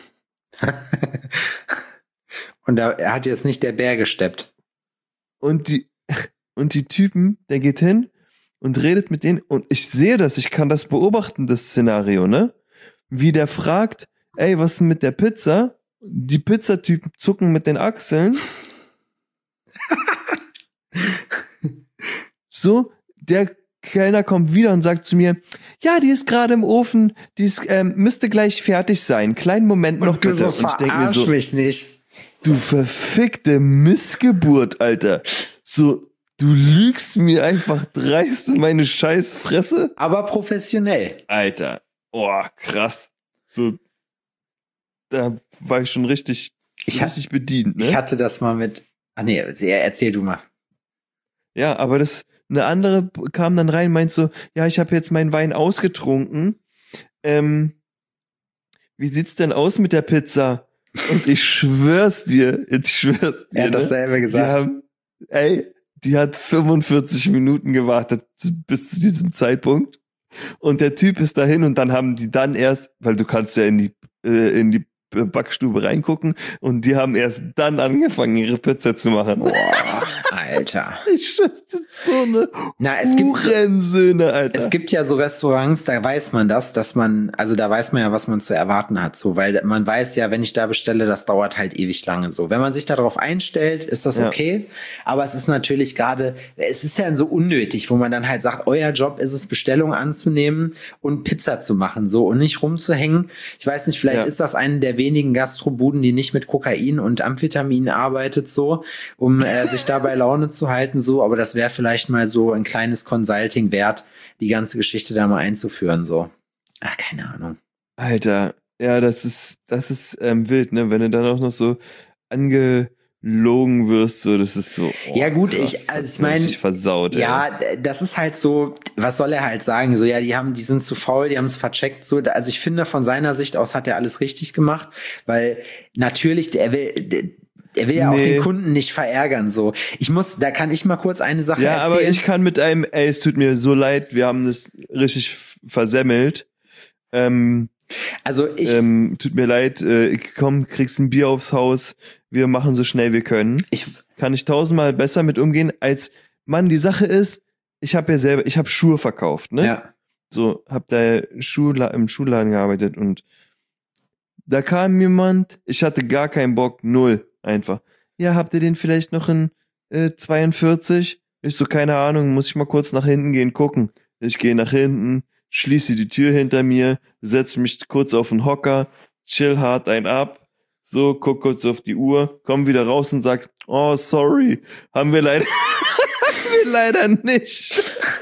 [SPEAKER 2] Und da hat jetzt nicht der Bär gesteppt.
[SPEAKER 3] Und die, und die Typen, der geht hin und redet mit denen und ich sehe das, ich kann das beobachten, das Szenario, ne? Wie der fragt, ey, was ist denn mit der Pizza? Die Pizzatypen zucken mit den Achseln. So, der Kellner kommt wieder und sagt zu mir, ja, die ist gerade im Ofen, die ist, ähm, müsste gleich fertig sein. Kleinen Moment noch
[SPEAKER 2] du
[SPEAKER 3] bitte.
[SPEAKER 2] so,
[SPEAKER 3] Und ich denke mir
[SPEAKER 2] verarsch
[SPEAKER 3] so,
[SPEAKER 2] mich nicht.
[SPEAKER 3] du verfickte Missgeburt, Alter. So, du lügst mir einfach dreist in meine scheiß Fresse.
[SPEAKER 2] Aber professionell.
[SPEAKER 3] Alter, oh, krass. So, da war ich schon richtig,
[SPEAKER 2] Ich, ha
[SPEAKER 3] richtig bedient, ne?
[SPEAKER 2] ich hatte das mal mit. Ach nee, erzähl du mal.
[SPEAKER 3] Ja, aber das, eine andere kam dann rein, meint so, ja, ich habe jetzt meinen Wein ausgetrunken. Ähm, wie sieht's denn aus mit der Pizza? Und ich schwör's dir, ich schwör's dir.
[SPEAKER 2] Er hat
[SPEAKER 3] ne?
[SPEAKER 2] dasselbe gesagt.
[SPEAKER 3] Die haben, ey, die hat fünfundvierzig Minuten gewartet bis zu diesem Zeitpunkt. Und der Typ ist dahin und dann haben die dann erst, weil du kannst ja in die, äh, in die Backstube reingucken und die haben erst dann angefangen, ihre Pizza zu machen.
[SPEAKER 2] Boah, Alter.
[SPEAKER 3] Ich schwör's dir, so eine
[SPEAKER 2] Na, es gibt,
[SPEAKER 3] Hurensöhne, Alter.
[SPEAKER 2] es gibt ja so Restaurants, da weiß man das, dass man, also da weiß man ja, was man zu erwarten hat, so, weil man weiß ja, wenn ich da bestelle, das dauert halt ewig lange, so. Wenn man sich darauf einstellt, ist das
[SPEAKER 3] Ja.
[SPEAKER 2] okay, aber es ist natürlich gerade, es ist ja so unnötig, wo man dann halt sagt, euer Job ist es, Bestellung anzunehmen und Pizza zu machen, so, und nicht rumzuhängen. Ich weiß nicht, vielleicht
[SPEAKER 3] Ja.
[SPEAKER 2] ist das eine der wenigen Gastrobuden, die nicht mit Kokain und Amphetamin arbeitet, so, um äh, sich da bei Laune zu halten, so, aber das wäre vielleicht mal so ein kleines Consulting wert, die ganze Geschichte da mal einzuführen, so. Ach, keine Ahnung.
[SPEAKER 3] Alter, Ja, das ist, das ist ähm, wild, ne? Wenn du dann auch noch so angelogen wirst, so, das ist so. Oh,
[SPEAKER 2] ja gut,
[SPEAKER 3] krass,
[SPEAKER 2] ich, also ich
[SPEAKER 3] meine,
[SPEAKER 2] meine,
[SPEAKER 3] versaut.
[SPEAKER 2] ja,
[SPEAKER 3] ey.
[SPEAKER 2] das ist halt so, was soll er halt sagen? So, ja, die haben, die sind zu faul, die haben es vercheckt. So, also ich finde, von seiner Sicht aus hat er alles richtig gemacht, weil natürlich, der will, der, er will ja nee. auch den Kunden nicht verärgern, so. Ich muss, da kann ich mal kurz eine Sache
[SPEAKER 3] ja,
[SPEAKER 2] erzählen.
[SPEAKER 3] Ja, aber ich kann mit einem, ey, es tut mir so leid, wir haben das richtig versemmelt. Ähm,
[SPEAKER 2] also ich,
[SPEAKER 3] ähm, tut mir leid, äh, komm, kriegst ein Bier aufs Haus, wir machen so schnell wir können.
[SPEAKER 2] Ich
[SPEAKER 3] kann ich tausendmal besser mit umgehen, als, Mann, die Sache ist, ich habe ja selber, ich habe Schuhe verkauft, ne?
[SPEAKER 2] Ja.
[SPEAKER 3] So, hab da Schuhla- im Schuhladen gearbeitet und da kam jemand, ich hatte gar keinen Bock, null, einfach. Ja, habt ihr den vielleicht noch in äh, zweiundvierzig? Ich so, keine Ahnung, muss ich mal kurz nach hinten gehen, gucken. Ich gehe nach hinten, schließe die Tür hinter mir, setze mich kurz auf den Hocker, chill hart ein ab, so, guck kurz auf die Uhr, komm wieder raus und sag, oh, sorry, haben wir leider, haben wir leider nicht.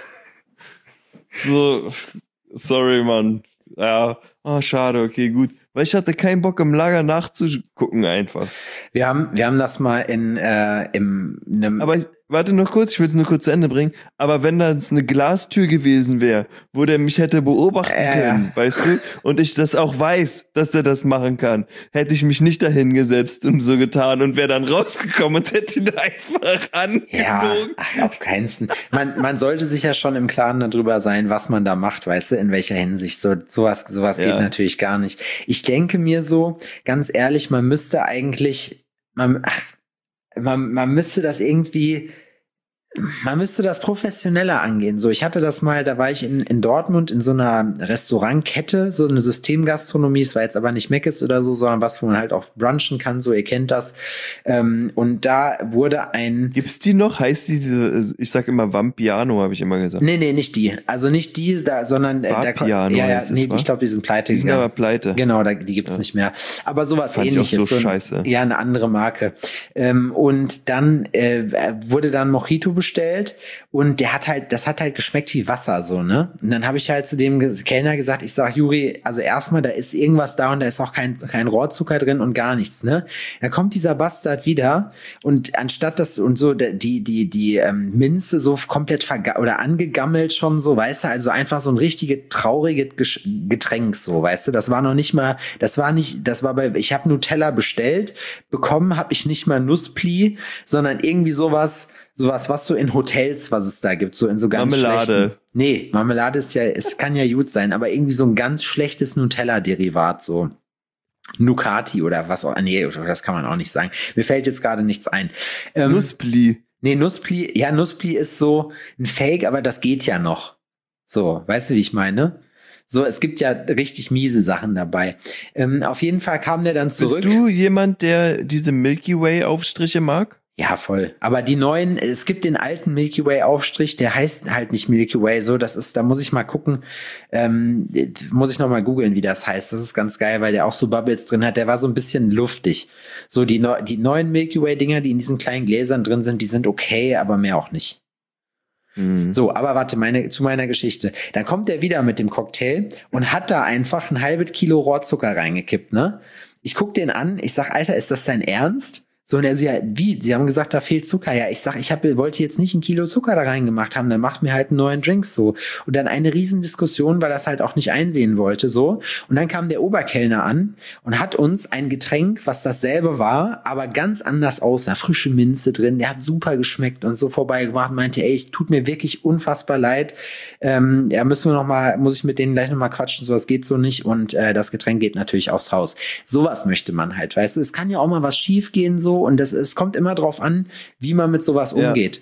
[SPEAKER 3] So, sorry, Mann. Ja, oh, schade, okay, gut. Weil ich hatte keinen Bock im Lager nachzugucken einfach.
[SPEAKER 2] Wir haben, wir haben das mal in, äh, im, einem.
[SPEAKER 3] Aber ich, warte noch kurz, ich will es nur kurz zu Ende bringen. Aber wenn da eine Glastür gewesen wäre, wo der mich hätte beobachten äh, können, ja. weißt du, und ich das auch weiß, dass der das machen kann, hätte ich mich nicht dahin gesetzt und so getan und wäre dann rausgekommen und hätte ihn einfach angelogen.
[SPEAKER 2] Ja, ach, auf keinen Fall. Man, man sollte sich ja schon im Klaren darüber sein, was man da macht, weißt du, in welcher Hinsicht. So, sowas, sowas ja. geht natürlich gar nicht. Ich denke mir so, ganz ehrlich, man müsste eigentlich, man, ach, man, man müsste das irgendwie, man müsste das professioneller angehen. So, ich hatte das mal, da war ich in, in Dortmund in so einer Restaurantkette, so eine Systemgastronomie, es war jetzt aber nicht Mc's oder so, sondern was, wo man halt auch brunchen kann, so, ihr kennt das. Ähm, und da wurde ein...
[SPEAKER 3] Gibt's die noch? Heißt die diese, ich sag immer Vampiano, habe ich immer gesagt.
[SPEAKER 2] Nee, nee, nicht die. Also nicht die, da, sondern...
[SPEAKER 3] Vapiano
[SPEAKER 2] ja, ja,
[SPEAKER 3] heißt
[SPEAKER 2] nee,
[SPEAKER 3] es,
[SPEAKER 2] ich glaube, die sind pleite.
[SPEAKER 3] Die sind aber pleite.
[SPEAKER 2] Genau, da, die gibt's ja. nicht mehr. Aber sowas
[SPEAKER 3] Fand
[SPEAKER 2] ähnliches.
[SPEAKER 3] Ich auch so
[SPEAKER 2] so
[SPEAKER 3] scheiße.
[SPEAKER 2] Ja, eine andere Marke. Ähm, und dann äh, wurde dann Mojito bestellt. bestellt und der hat halt, das hat halt geschmeckt wie Wasser, so, ne? Und dann habe ich halt zu dem Kellner gesagt, ich sag, Juri, also erstmal, da ist irgendwas da und da ist auch kein, kein Rohrzucker drin und gar nichts, ne? Da kommt dieser Bastard wieder und anstatt das und so, die, die, die ähm, Minze so komplett verga- oder angegammelt schon so, weißt du, also einfach so ein richtige trauriges Getränk, so, weißt du, das war noch nicht mal, das war nicht, das war bei, ich habe Nutella bestellt, bekommen habe ich nicht mal Nusspli, sondern irgendwie sowas, sowas, was so in Hotels, was es da gibt, so in so ganz
[SPEAKER 3] Marmelade.
[SPEAKER 2] schlechten... Nee, Marmelade ist ja, es kann ja gut sein, aber irgendwie so ein ganz schlechtes Nutella-Derivat, so Nucati oder was auch, nee, das kann man auch nicht sagen. Mir fällt jetzt gerade nichts ein. Ähm,
[SPEAKER 3] Nusspli.
[SPEAKER 2] Nee, Nusspli, ja, Nusspli ist so ein Fake, aber das geht ja noch. So, weißt du, wie ich meine? So, es gibt ja richtig miese Sachen dabei. Ähm, auf jeden Fall kam der dann zurück.
[SPEAKER 3] Bist du jemand, der diese Milky Way Aufstriche mag?
[SPEAKER 2] Ja, voll. Aber die neuen, es gibt den alten Milky Way Aufstrich, der heißt halt nicht Milky Way, so, das ist, da muss ich mal gucken, ähm, muss ich noch mal googeln, wie das heißt. Das ist ganz geil, weil der auch so Bubbles drin hat. Der war so ein bisschen luftig. So, die, Neu- die neuen Milky Way Dinger, die in diesen kleinen Gläsern drin sind, die sind okay, aber mehr auch nicht. Mhm. So, aber warte, meine, zu meiner Geschichte. Dann kommt er wieder mit dem Cocktail und hat da einfach ein halbes Kilo Rohrzucker reingekippt, ne? Ich guck den an, ich sag, Alter, ist das dein Ernst? So, und er so, ja, wie? Sie haben gesagt, da fehlt Zucker. Ja, ich sag, ich hab, wollte jetzt nicht ein Kilo Zucker da reingemacht haben, dann macht mir halt einen neuen Drink, so. Und dann eine Riesendiskussion, weil er das halt auch nicht einsehen wollte, so. Und dann kam der Oberkellner an und hat uns ein Getränk, was dasselbe war, aber ganz anders aussah. Frische Minze drin, der hat super geschmeckt und so vorbeigebracht und meinte, ey, tut mir wirklich unfassbar leid. Ähm, ja, müssen wir noch mal, muss ich mit denen gleich noch mal quatschen, so, das geht so nicht. Und äh, das Getränk geht natürlich aufs Haus. Sowas möchte man halt, weißt du. Es kann ja auch mal was schief gehen, so. Und das, es kommt immer drauf an, wie man mit sowas umgeht.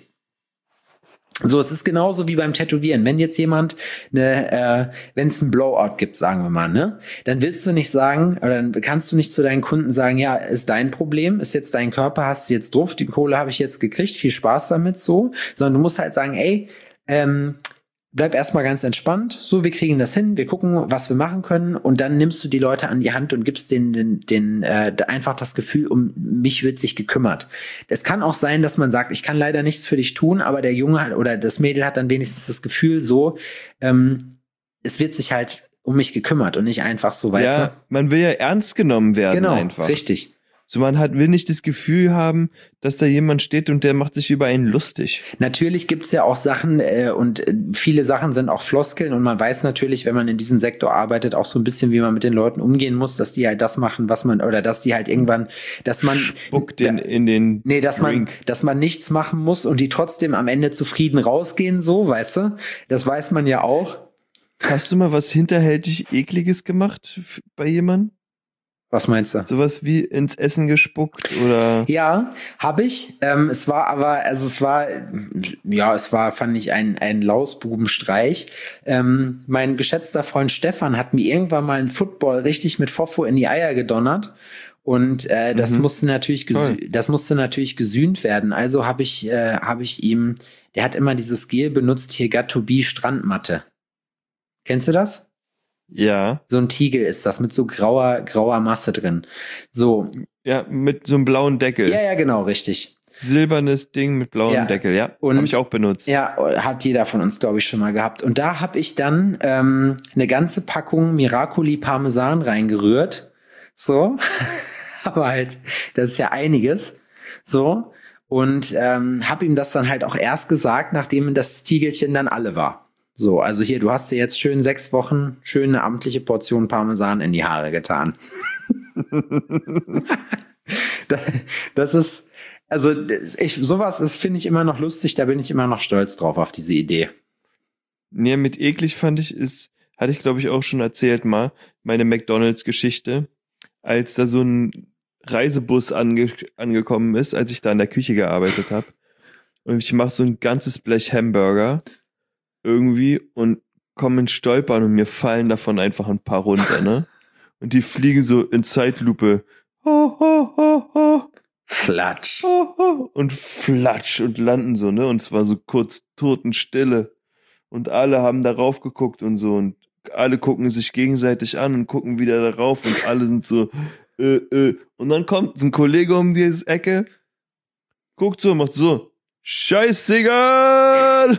[SPEAKER 2] Ja. So, es ist genauso wie beim Tätowieren. Wenn jetzt jemand eine, äh, wenn es einen Blowout gibt, sagen wir mal, ne, dann willst du nicht sagen, oder dann kannst du nicht zu deinen Kunden sagen, ja, ist dein Problem, ist jetzt dein Körper, hast du jetzt drauf, die Kohle habe ich jetzt gekriegt, viel Spaß damit, so, sondern du musst halt sagen, ey, ähm, bleib erstmal ganz entspannt, so, wir kriegen das hin, wir gucken, was wir machen können und dann nimmst du die Leute an die Hand und gibst denen den, den, äh, einfach das Gefühl, um mich wird sich gekümmert. Es kann auch sein, dass man sagt, ich kann leider nichts für dich tun, aber der Junge hat, oder das Mädel hat dann wenigstens das Gefühl so, ähm, es wird sich halt um mich gekümmert und nicht einfach so, weißt
[SPEAKER 3] ja,
[SPEAKER 2] du?
[SPEAKER 3] man will ja ernst genommen werden
[SPEAKER 2] Genau,
[SPEAKER 3] einfach.
[SPEAKER 2] richtig.
[SPEAKER 3] So, man hat, will nicht das Gefühl haben, dass da jemand steht und der macht sich über einen lustig.
[SPEAKER 2] Natürlich gibt's ja auch Sachen äh, und äh, viele Sachen sind auch Floskeln und man weiß natürlich, wenn man in diesem Sektor arbeitet, auch so ein bisschen, wie man mit den Leuten umgehen muss, dass die halt das machen, was man, oder dass die halt irgendwann, dass man
[SPEAKER 3] Spuckt den
[SPEAKER 2] da,
[SPEAKER 3] in den
[SPEAKER 2] Nee, dass
[SPEAKER 3] Drink.
[SPEAKER 2] man, dass man nichts machen muss und die trotzdem am Ende zufrieden rausgehen, so, weißt du? Das weiß man ja auch.
[SPEAKER 3] Hast du mal was hinterhältig Ekliges gemacht f- bei jemandem?
[SPEAKER 2] Was meinst du?
[SPEAKER 3] Sowas wie ins Essen gespuckt oder?
[SPEAKER 2] Ja, habe ich. Ähm, es war aber, also es war, ja, es war, fand ich, ein, ein Lausbubenstreich. Ähm, mein geschätzter Freund Stefan hat mir irgendwann mal einen Football richtig mit Fofo in die Eier gedonnert. Und äh, das
[SPEAKER 3] Mhm.
[SPEAKER 2] musste natürlich gesü-
[SPEAKER 3] Toll.
[SPEAKER 2] das musste natürlich gesühnt werden. Also habe ich, äh, habe ich ihm, der hat immer dieses Gel benutzt, hier Got2b Strandmatte. Kennst du das?
[SPEAKER 3] Ja.
[SPEAKER 2] So ein Tiegel ist das mit so grauer, grauer Masse drin. So.
[SPEAKER 3] Ja, mit so einem blauen Deckel.
[SPEAKER 2] Ja, ja, genau, richtig.
[SPEAKER 3] Silbernes Ding mit blauem
[SPEAKER 2] Ja.
[SPEAKER 3] Deckel, ja.
[SPEAKER 2] Und-
[SPEAKER 3] Habe ich auch benutzt.
[SPEAKER 2] Ja, hat jeder von uns, glaube ich, schon mal gehabt. Und da habe ich dann ähm, eine ganze Packung Miracoli Parmesan reingerührt. So. Aber halt, das ist ja einiges. So. Und ähm, habe ihm das dann halt auch erst gesagt, nachdem das Tiegelchen dann alle war. So, also hier, du hast dir jetzt schön sechs Wochen schöne amtliche Portion Parmesan in die Haare getan. das, das ist, also ich, sowas ist, finde ich immer noch lustig, da bin ich immer noch stolz drauf, auf diese Idee.
[SPEAKER 3] Nee, mit eklig fand ich, ist, hatte ich glaube ich auch schon erzählt mal, meine McDonalds-Geschichte, als da so ein Reisebus ange angekommen ist, als ich da in der Küche gearbeitet habe. Und ich mache so ein ganzes Blech Hamburger irgendwie und komme in Stolpern und mir fallen davon einfach ein paar runter, ne? Und die fliegen so in Zeitlupe. Ho, ho, ho, ho.
[SPEAKER 2] Flatsch.
[SPEAKER 3] Ho, ho, und flatsch und landen so, ne? Und es war so kurz Totenstille. Und alle haben darauf geguckt und so. Und alle gucken sich gegenseitig an und gucken wieder darauf. Und alle sind so, äh, äh. Und dann kommt ein Kollege um die Ecke, guckt so, macht so, scheißegal!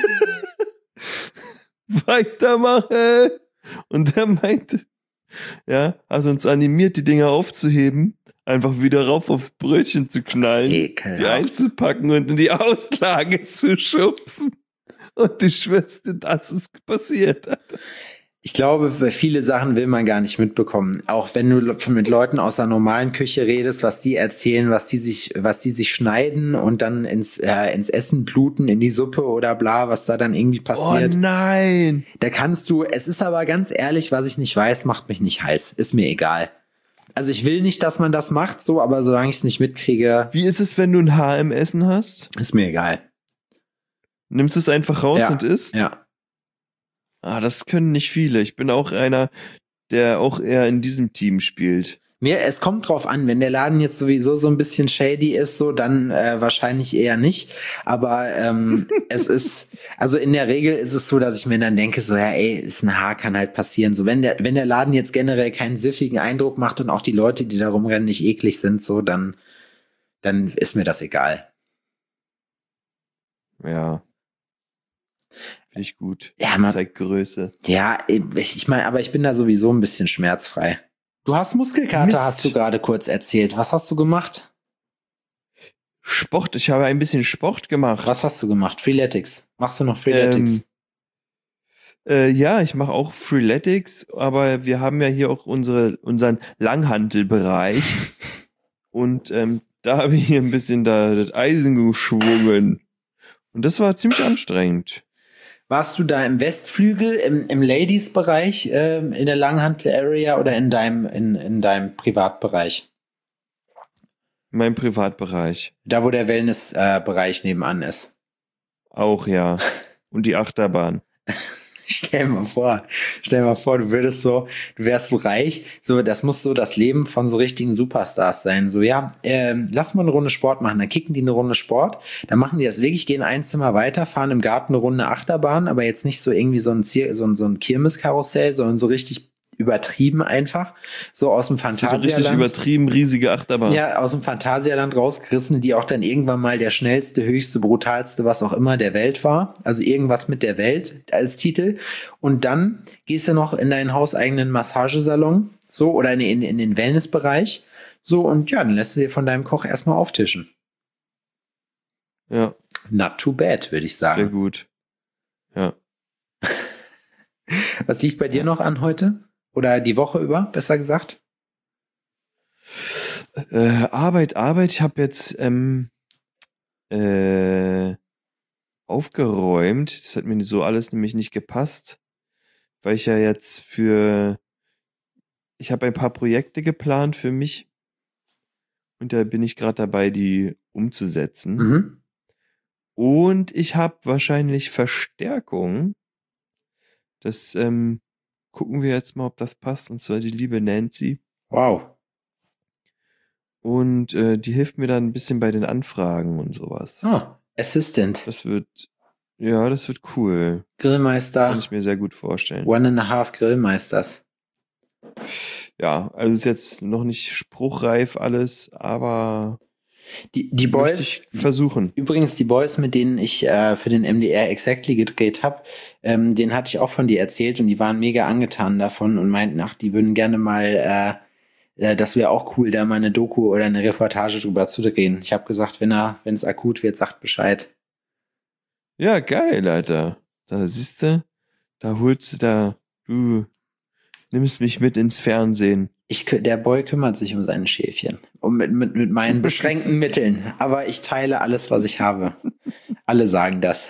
[SPEAKER 3] Weitermachen! Und der meinte, ja, hat uns animiert, die Dinger aufzuheben, einfach wieder rauf aufs Brötchen zu knallen,
[SPEAKER 2] Ekelhaft.
[SPEAKER 3] die einzupacken und in die Auslage zu schubsen. Und du schwörst dir, das ist passiert.
[SPEAKER 2] Ich glaube, bei viele Sachen will man gar nicht mitbekommen. Auch wenn du mit Leuten aus der normalen Küche redest, was die erzählen, was die sich, was die sich schneiden und dann ins, äh, ins Essen bluten, in die Suppe oder bla, was da dann irgendwie passiert.
[SPEAKER 3] Oh nein!
[SPEAKER 2] Da kannst du, es ist aber ganz ehrlich, was ich nicht weiß, macht mich nicht heiß. Ist mir egal. Also ich will nicht, dass man das macht, so, aber solange ich es nicht mitkriege,
[SPEAKER 3] Wie ist es, wenn du ein Haar im Essen hast?
[SPEAKER 2] ist mir egal.
[SPEAKER 3] Nimmst du es einfach raus
[SPEAKER 2] Ja.
[SPEAKER 3] und isst?
[SPEAKER 2] Ja.
[SPEAKER 3] Ah, das können nicht viele. Ich bin auch einer, der auch eher in diesem Team spielt.
[SPEAKER 2] Mir, es kommt drauf an, wenn der Laden jetzt sowieso so ein bisschen shady ist, so, dann äh, wahrscheinlich eher nicht. Aber ähm, es ist, also in der Regel ist es so, dass ich mir dann denke, so, ja, ey, ist ein Haar, kann halt passieren. So, wenn der, wenn der Laden jetzt generell keinen siffigen Eindruck macht und auch die Leute, die da rumrennen, nicht eklig sind, so, dann, dann ist mir das egal.
[SPEAKER 3] Ja. Finde ich gut.
[SPEAKER 2] Ja,
[SPEAKER 3] das
[SPEAKER 2] man-
[SPEAKER 3] zeigt Größe.
[SPEAKER 2] Ja, ich, ich meine, aber ich bin da sowieso ein bisschen schmerzfrei. Du hast Muskelkater,
[SPEAKER 3] Mist.
[SPEAKER 2] hast du gerade kurz erzählt. Was hast du gemacht?
[SPEAKER 3] Sport, ich habe ein bisschen Sport gemacht.
[SPEAKER 2] Was hast du gemacht? Freeletics. Machst du noch Freeletics?
[SPEAKER 3] Ähm, Äh, ja, ich mache auch Freeletics, aber wir haben ja hier auch unsere, unseren Langhantelbereich. Und ähm, da habe ich hier ein bisschen da, das Eisen geschwungen. Und das war ziemlich anstrengend.
[SPEAKER 2] Warst du da im Westflügel, im, im Ladies-Bereich, ähm, in der Langhantel-Area oder in deinem, in, in deinem Privatbereich?
[SPEAKER 3] Mein Privatbereich.
[SPEAKER 2] Da, wo der Wellness-Bereich nebenan ist.
[SPEAKER 3] Auch, ja. Und die Achterbahn.
[SPEAKER 2] Stell mal vor, stell mal vor, du würdest so, du wärst so reich, so, das muss so das Leben von so richtigen Superstars sein. So, ja, ähm, lass mal eine Runde Sport machen. Dann kicken die eine Runde Sport, dann machen die das wirklich, gehen ein Zimmer weiter, fahren im Garten eine Runde Achterbahn, aber jetzt nicht so irgendwie so ein, Zier so ein, so ein Kirmeskarussell, sondern so richtig übertrieben einfach. So aus dem
[SPEAKER 3] So richtig
[SPEAKER 2] Phantasialand.
[SPEAKER 3] übertrieben riesige Achterbahn.
[SPEAKER 2] Ja, aus dem Phantasialand rausgerissen, die auch dann irgendwann mal der schnellste, höchste, brutalste, was auch immer der Welt war. Also irgendwas mit der Welt als Titel. Und dann gehst du noch in deinen hauseigenen Massagesalon, so, oder in, in, in den Wellnessbereich. So, und ja, dann lässt du dir von deinem Koch erstmal auftischen.
[SPEAKER 3] Ja,
[SPEAKER 2] Not too bad, würde ich
[SPEAKER 3] das wäre
[SPEAKER 2] sagen.
[SPEAKER 3] gut. Ja.
[SPEAKER 2] Was liegt bei dir noch an heute? Oder die Woche über, besser gesagt?
[SPEAKER 3] Äh, Arbeit, Arbeit. Ich habe jetzt ähm, äh, aufgeräumt. Das hat mir so alles nämlich nicht gepasst, weil ich ja jetzt für, ich habe ein paar Projekte geplant für mich und da bin ich gerade dabei, die umzusetzen.
[SPEAKER 2] Mhm.
[SPEAKER 3] Und ich habe wahrscheinlich Verstärkung. Das ähm, gucken wir jetzt mal, ob das passt. Und zwar die liebe Nancy.
[SPEAKER 2] Wow.
[SPEAKER 3] Und äh, die hilft mir dann ein bisschen bei den Anfragen und sowas.
[SPEAKER 2] Oh, Assistant,
[SPEAKER 3] Das wird, ja, das wird cool. Kann
[SPEAKER 2] Grillmeister,
[SPEAKER 3] ich mir sehr gut vorstellen.
[SPEAKER 2] One and a Half Grillmeisters.
[SPEAKER 3] Ja, also ist jetzt noch nicht spruchreif alles, aber
[SPEAKER 2] Die, die
[SPEAKER 3] möchte
[SPEAKER 2] Boys,
[SPEAKER 3] ich versuchen.
[SPEAKER 2] übrigens die Boys, mit denen ich äh, für den M D R Exactly gedreht habe, ähm, den hatte ich auch von dir erzählt und die waren mega angetan davon und meinten, ach, die würden gerne mal, äh, äh, das wäre auch cool, da mal eine Doku oder eine Reportage drüber zu drehen. Ich habe gesagt, wenn er, wenn es akut wird, sagt Bescheid.
[SPEAKER 3] Ja, geil, Alter. Da siehst du, da holst du da, du nimmst mich mit ins Fernsehen.
[SPEAKER 2] Ich, kü- der Boy kümmert sich um seine Schäfchen. Um mit, mit, mit meinen beschränkten Mitteln. Aber ich teile alles, was ich habe. Alle sagen das.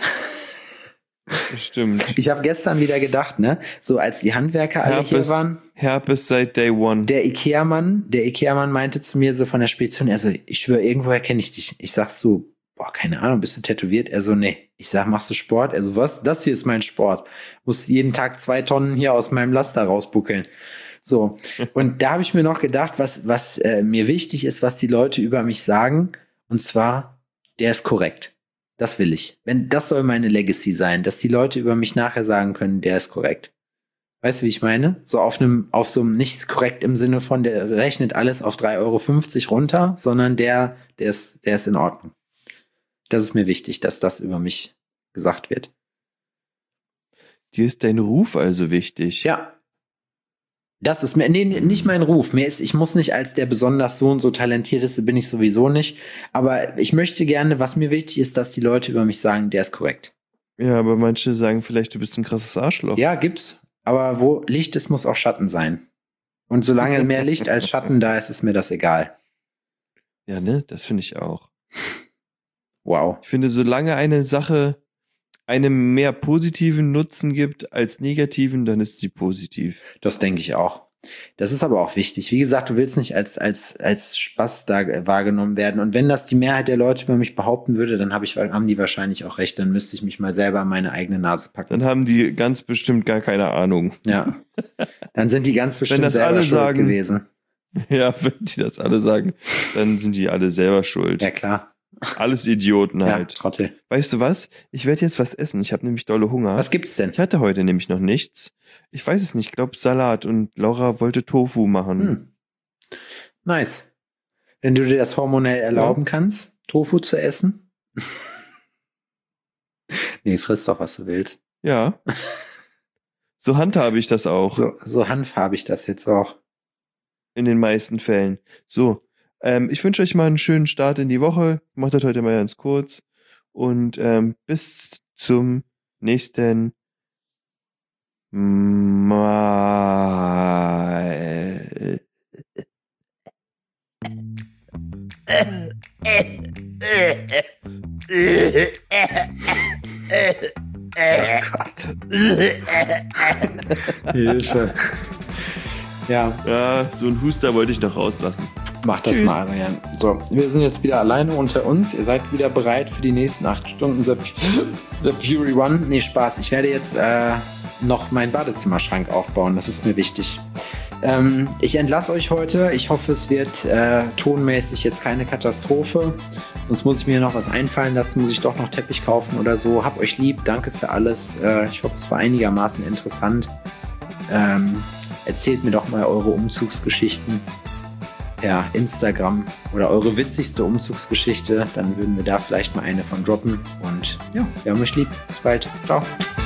[SPEAKER 3] Stimmt.
[SPEAKER 2] Ich habe gestern wieder gedacht, ne, so als die Handwerker alle hier
[SPEAKER 3] Herpes,
[SPEAKER 2] waren,
[SPEAKER 3] Herpes seit Day One.
[SPEAKER 2] der Ikea-Mann, der Ikea-Mann meinte zu mir so von der Spedition, also ich schwöre, irgendwoher kenne ich dich. Ich sag so, boah, keine Ahnung, bist du tätowiert? Er so, nee. Ich sag, machst du Sport? Er so, was? Das hier ist mein Sport. Muss jeden Tag zwei Tonnen hier aus meinem Laster rausbuckeln. So. Und da habe ich mir noch gedacht, was, was äh, mir wichtig ist, was die Leute über mich sagen. Und zwar, der ist korrekt. Das will ich. Wenn, das soll meine Legacy sein, dass die Leute über mich nachher sagen können, der ist korrekt. Weißt du, wie ich meine? So auf einem, auf so einem, nicht korrekt im Sinne von, der rechnet alles auf drei Euro fünfzig runter, sondern der, der ist, der ist in Ordnung. Das ist mir wichtig, dass das über mich gesagt wird.
[SPEAKER 3] Dir ist dein Ruf also wichtig.
[SPEAKER 2] Ja. Das ist mir, nee, nicht mein Ruf. Mir ist, ich muss nicht als der besonders so und so talentierteste bin ich sowieso nicht. Aber ich möchte gerne, was mir wichtig ist, dass die Leute über mich sagen, der ist korrekt.
[SPEAKER 3] Ja, aber manche sagen vielleicht, du bist ein krasses Arschloch.
[SPEAKER 2] Ja, gibt's. Aber wo Licht ist, muss auch Schatten sein. Und solange mehr Licht als Schatten da ist, ist mir das egal.
[SPEAKER 3] Ja, ne? Das finde ich auch.
[SPEAKER 2] Wow.
[SPEAKER 3] Ich finde, solange eine Sache einem mehr positiven Nutzen gibt als negativen, dann ist sie positiv.
[SPEAKER 2] Das denke ich auch. Das ist aber auch wichtig. Wie gesagt, du willst nicht als, als, als Spaß da wahrgenommen werden. Und wenn das die Mehrheit der Leute über mich behaupten würde, dann hab ich, haben die wahrscheinlich auch recht. Dann müsste ich mich mal selber an meine eigene Nase packen.
[SPEAKER 3] Dann haben die ganz bestimmt gar keine Ahnung.
[SPEAKER 2] Ja. Dann sind die ganz bestimmt
[SPEAKER 3] das
[SPEAKER 2] selber
[SPEAKER 3] alle
[SPEAKER 2] schuld
[SPEAKER 3] sagen-
[SPEAKER 2] gewesen.
[SPEAKER 3] Ja, wenn die das alle sagen, dann sind die alle selber schuld.
[SPEAKER 2] Ja, klar.
[SPEAKER 3] Alles Idioten
[SPEAKER 2] Ja,
[SPEAKER 3] halt.
[SPEAKER 2] Trottel.
[SPEAKER 3] Weißt du was? Ich werde jetzt was essen. Ich habe nämlich dolle Hunger.
[SPEAKER 2] Was gibt's denn?
[SPEAKER 3] Ich hatte heute nämlich noch nichts. Ich weiß es nicht. Ich glaube Salat und Laura wollte Tofu machen.
[SPEAKER 2] Hm. Nice. Wenn du dir das hormonell erlauben kannst, Tofu zu essen. Nee, friss doch, was du willst.
[SPEAKER 3] Ja. So handhabe ich das auch.
[SPEAKER 2] So, so Hanf habe ich das jetzt auch.
[SPEAKER 3] In den meisten Fällen. So. Ähm, ich wünsche euch mal einen schönen Start in die Woche. Macht das heute mal ganz kurz. Und ähm, bis zum nächsten Mal.
[SPEAKER 2] Oh Gott. Hilfe. Ja,
[SPEAKER 3] Ja, so ein Huster wollte ich noch rauslassen.
[SPEAKER 2] mach das
[SPEAKER 3] Tschüss.
[SPEAKER 2] mal, Adrian. So, wir sind jetzt wieder alleine unter uns. Ihr seid wieder bereit für die nächsten acht Stunden The, The Fury One. Nee, Spaß. Ich werde jetzt äh, noch meinen Badezimmerschrank aufbauen. Das ist mir wichtig. Ähm, ich entlasse euch heute. Ich hoffe, es wird äh, tonmäßig jetzt keine Katastrophe. Sonst muss ich mir noch was einfallen lassen. Muss ich doch noch Teppich kaufen oder so. Hab euch lieb. Danke für alles. Äh, ich hoffe, es war einigermaßen interessant. Ähm, Erzählt mir doch mal eure Umzugsgeschichten per Instagram oder eure witzigste Umzugsgeschichte. Dann würden wir da vielleicht mal eine von droppen. Und ja, wir haben euch lieb. Bis bald. Ciao.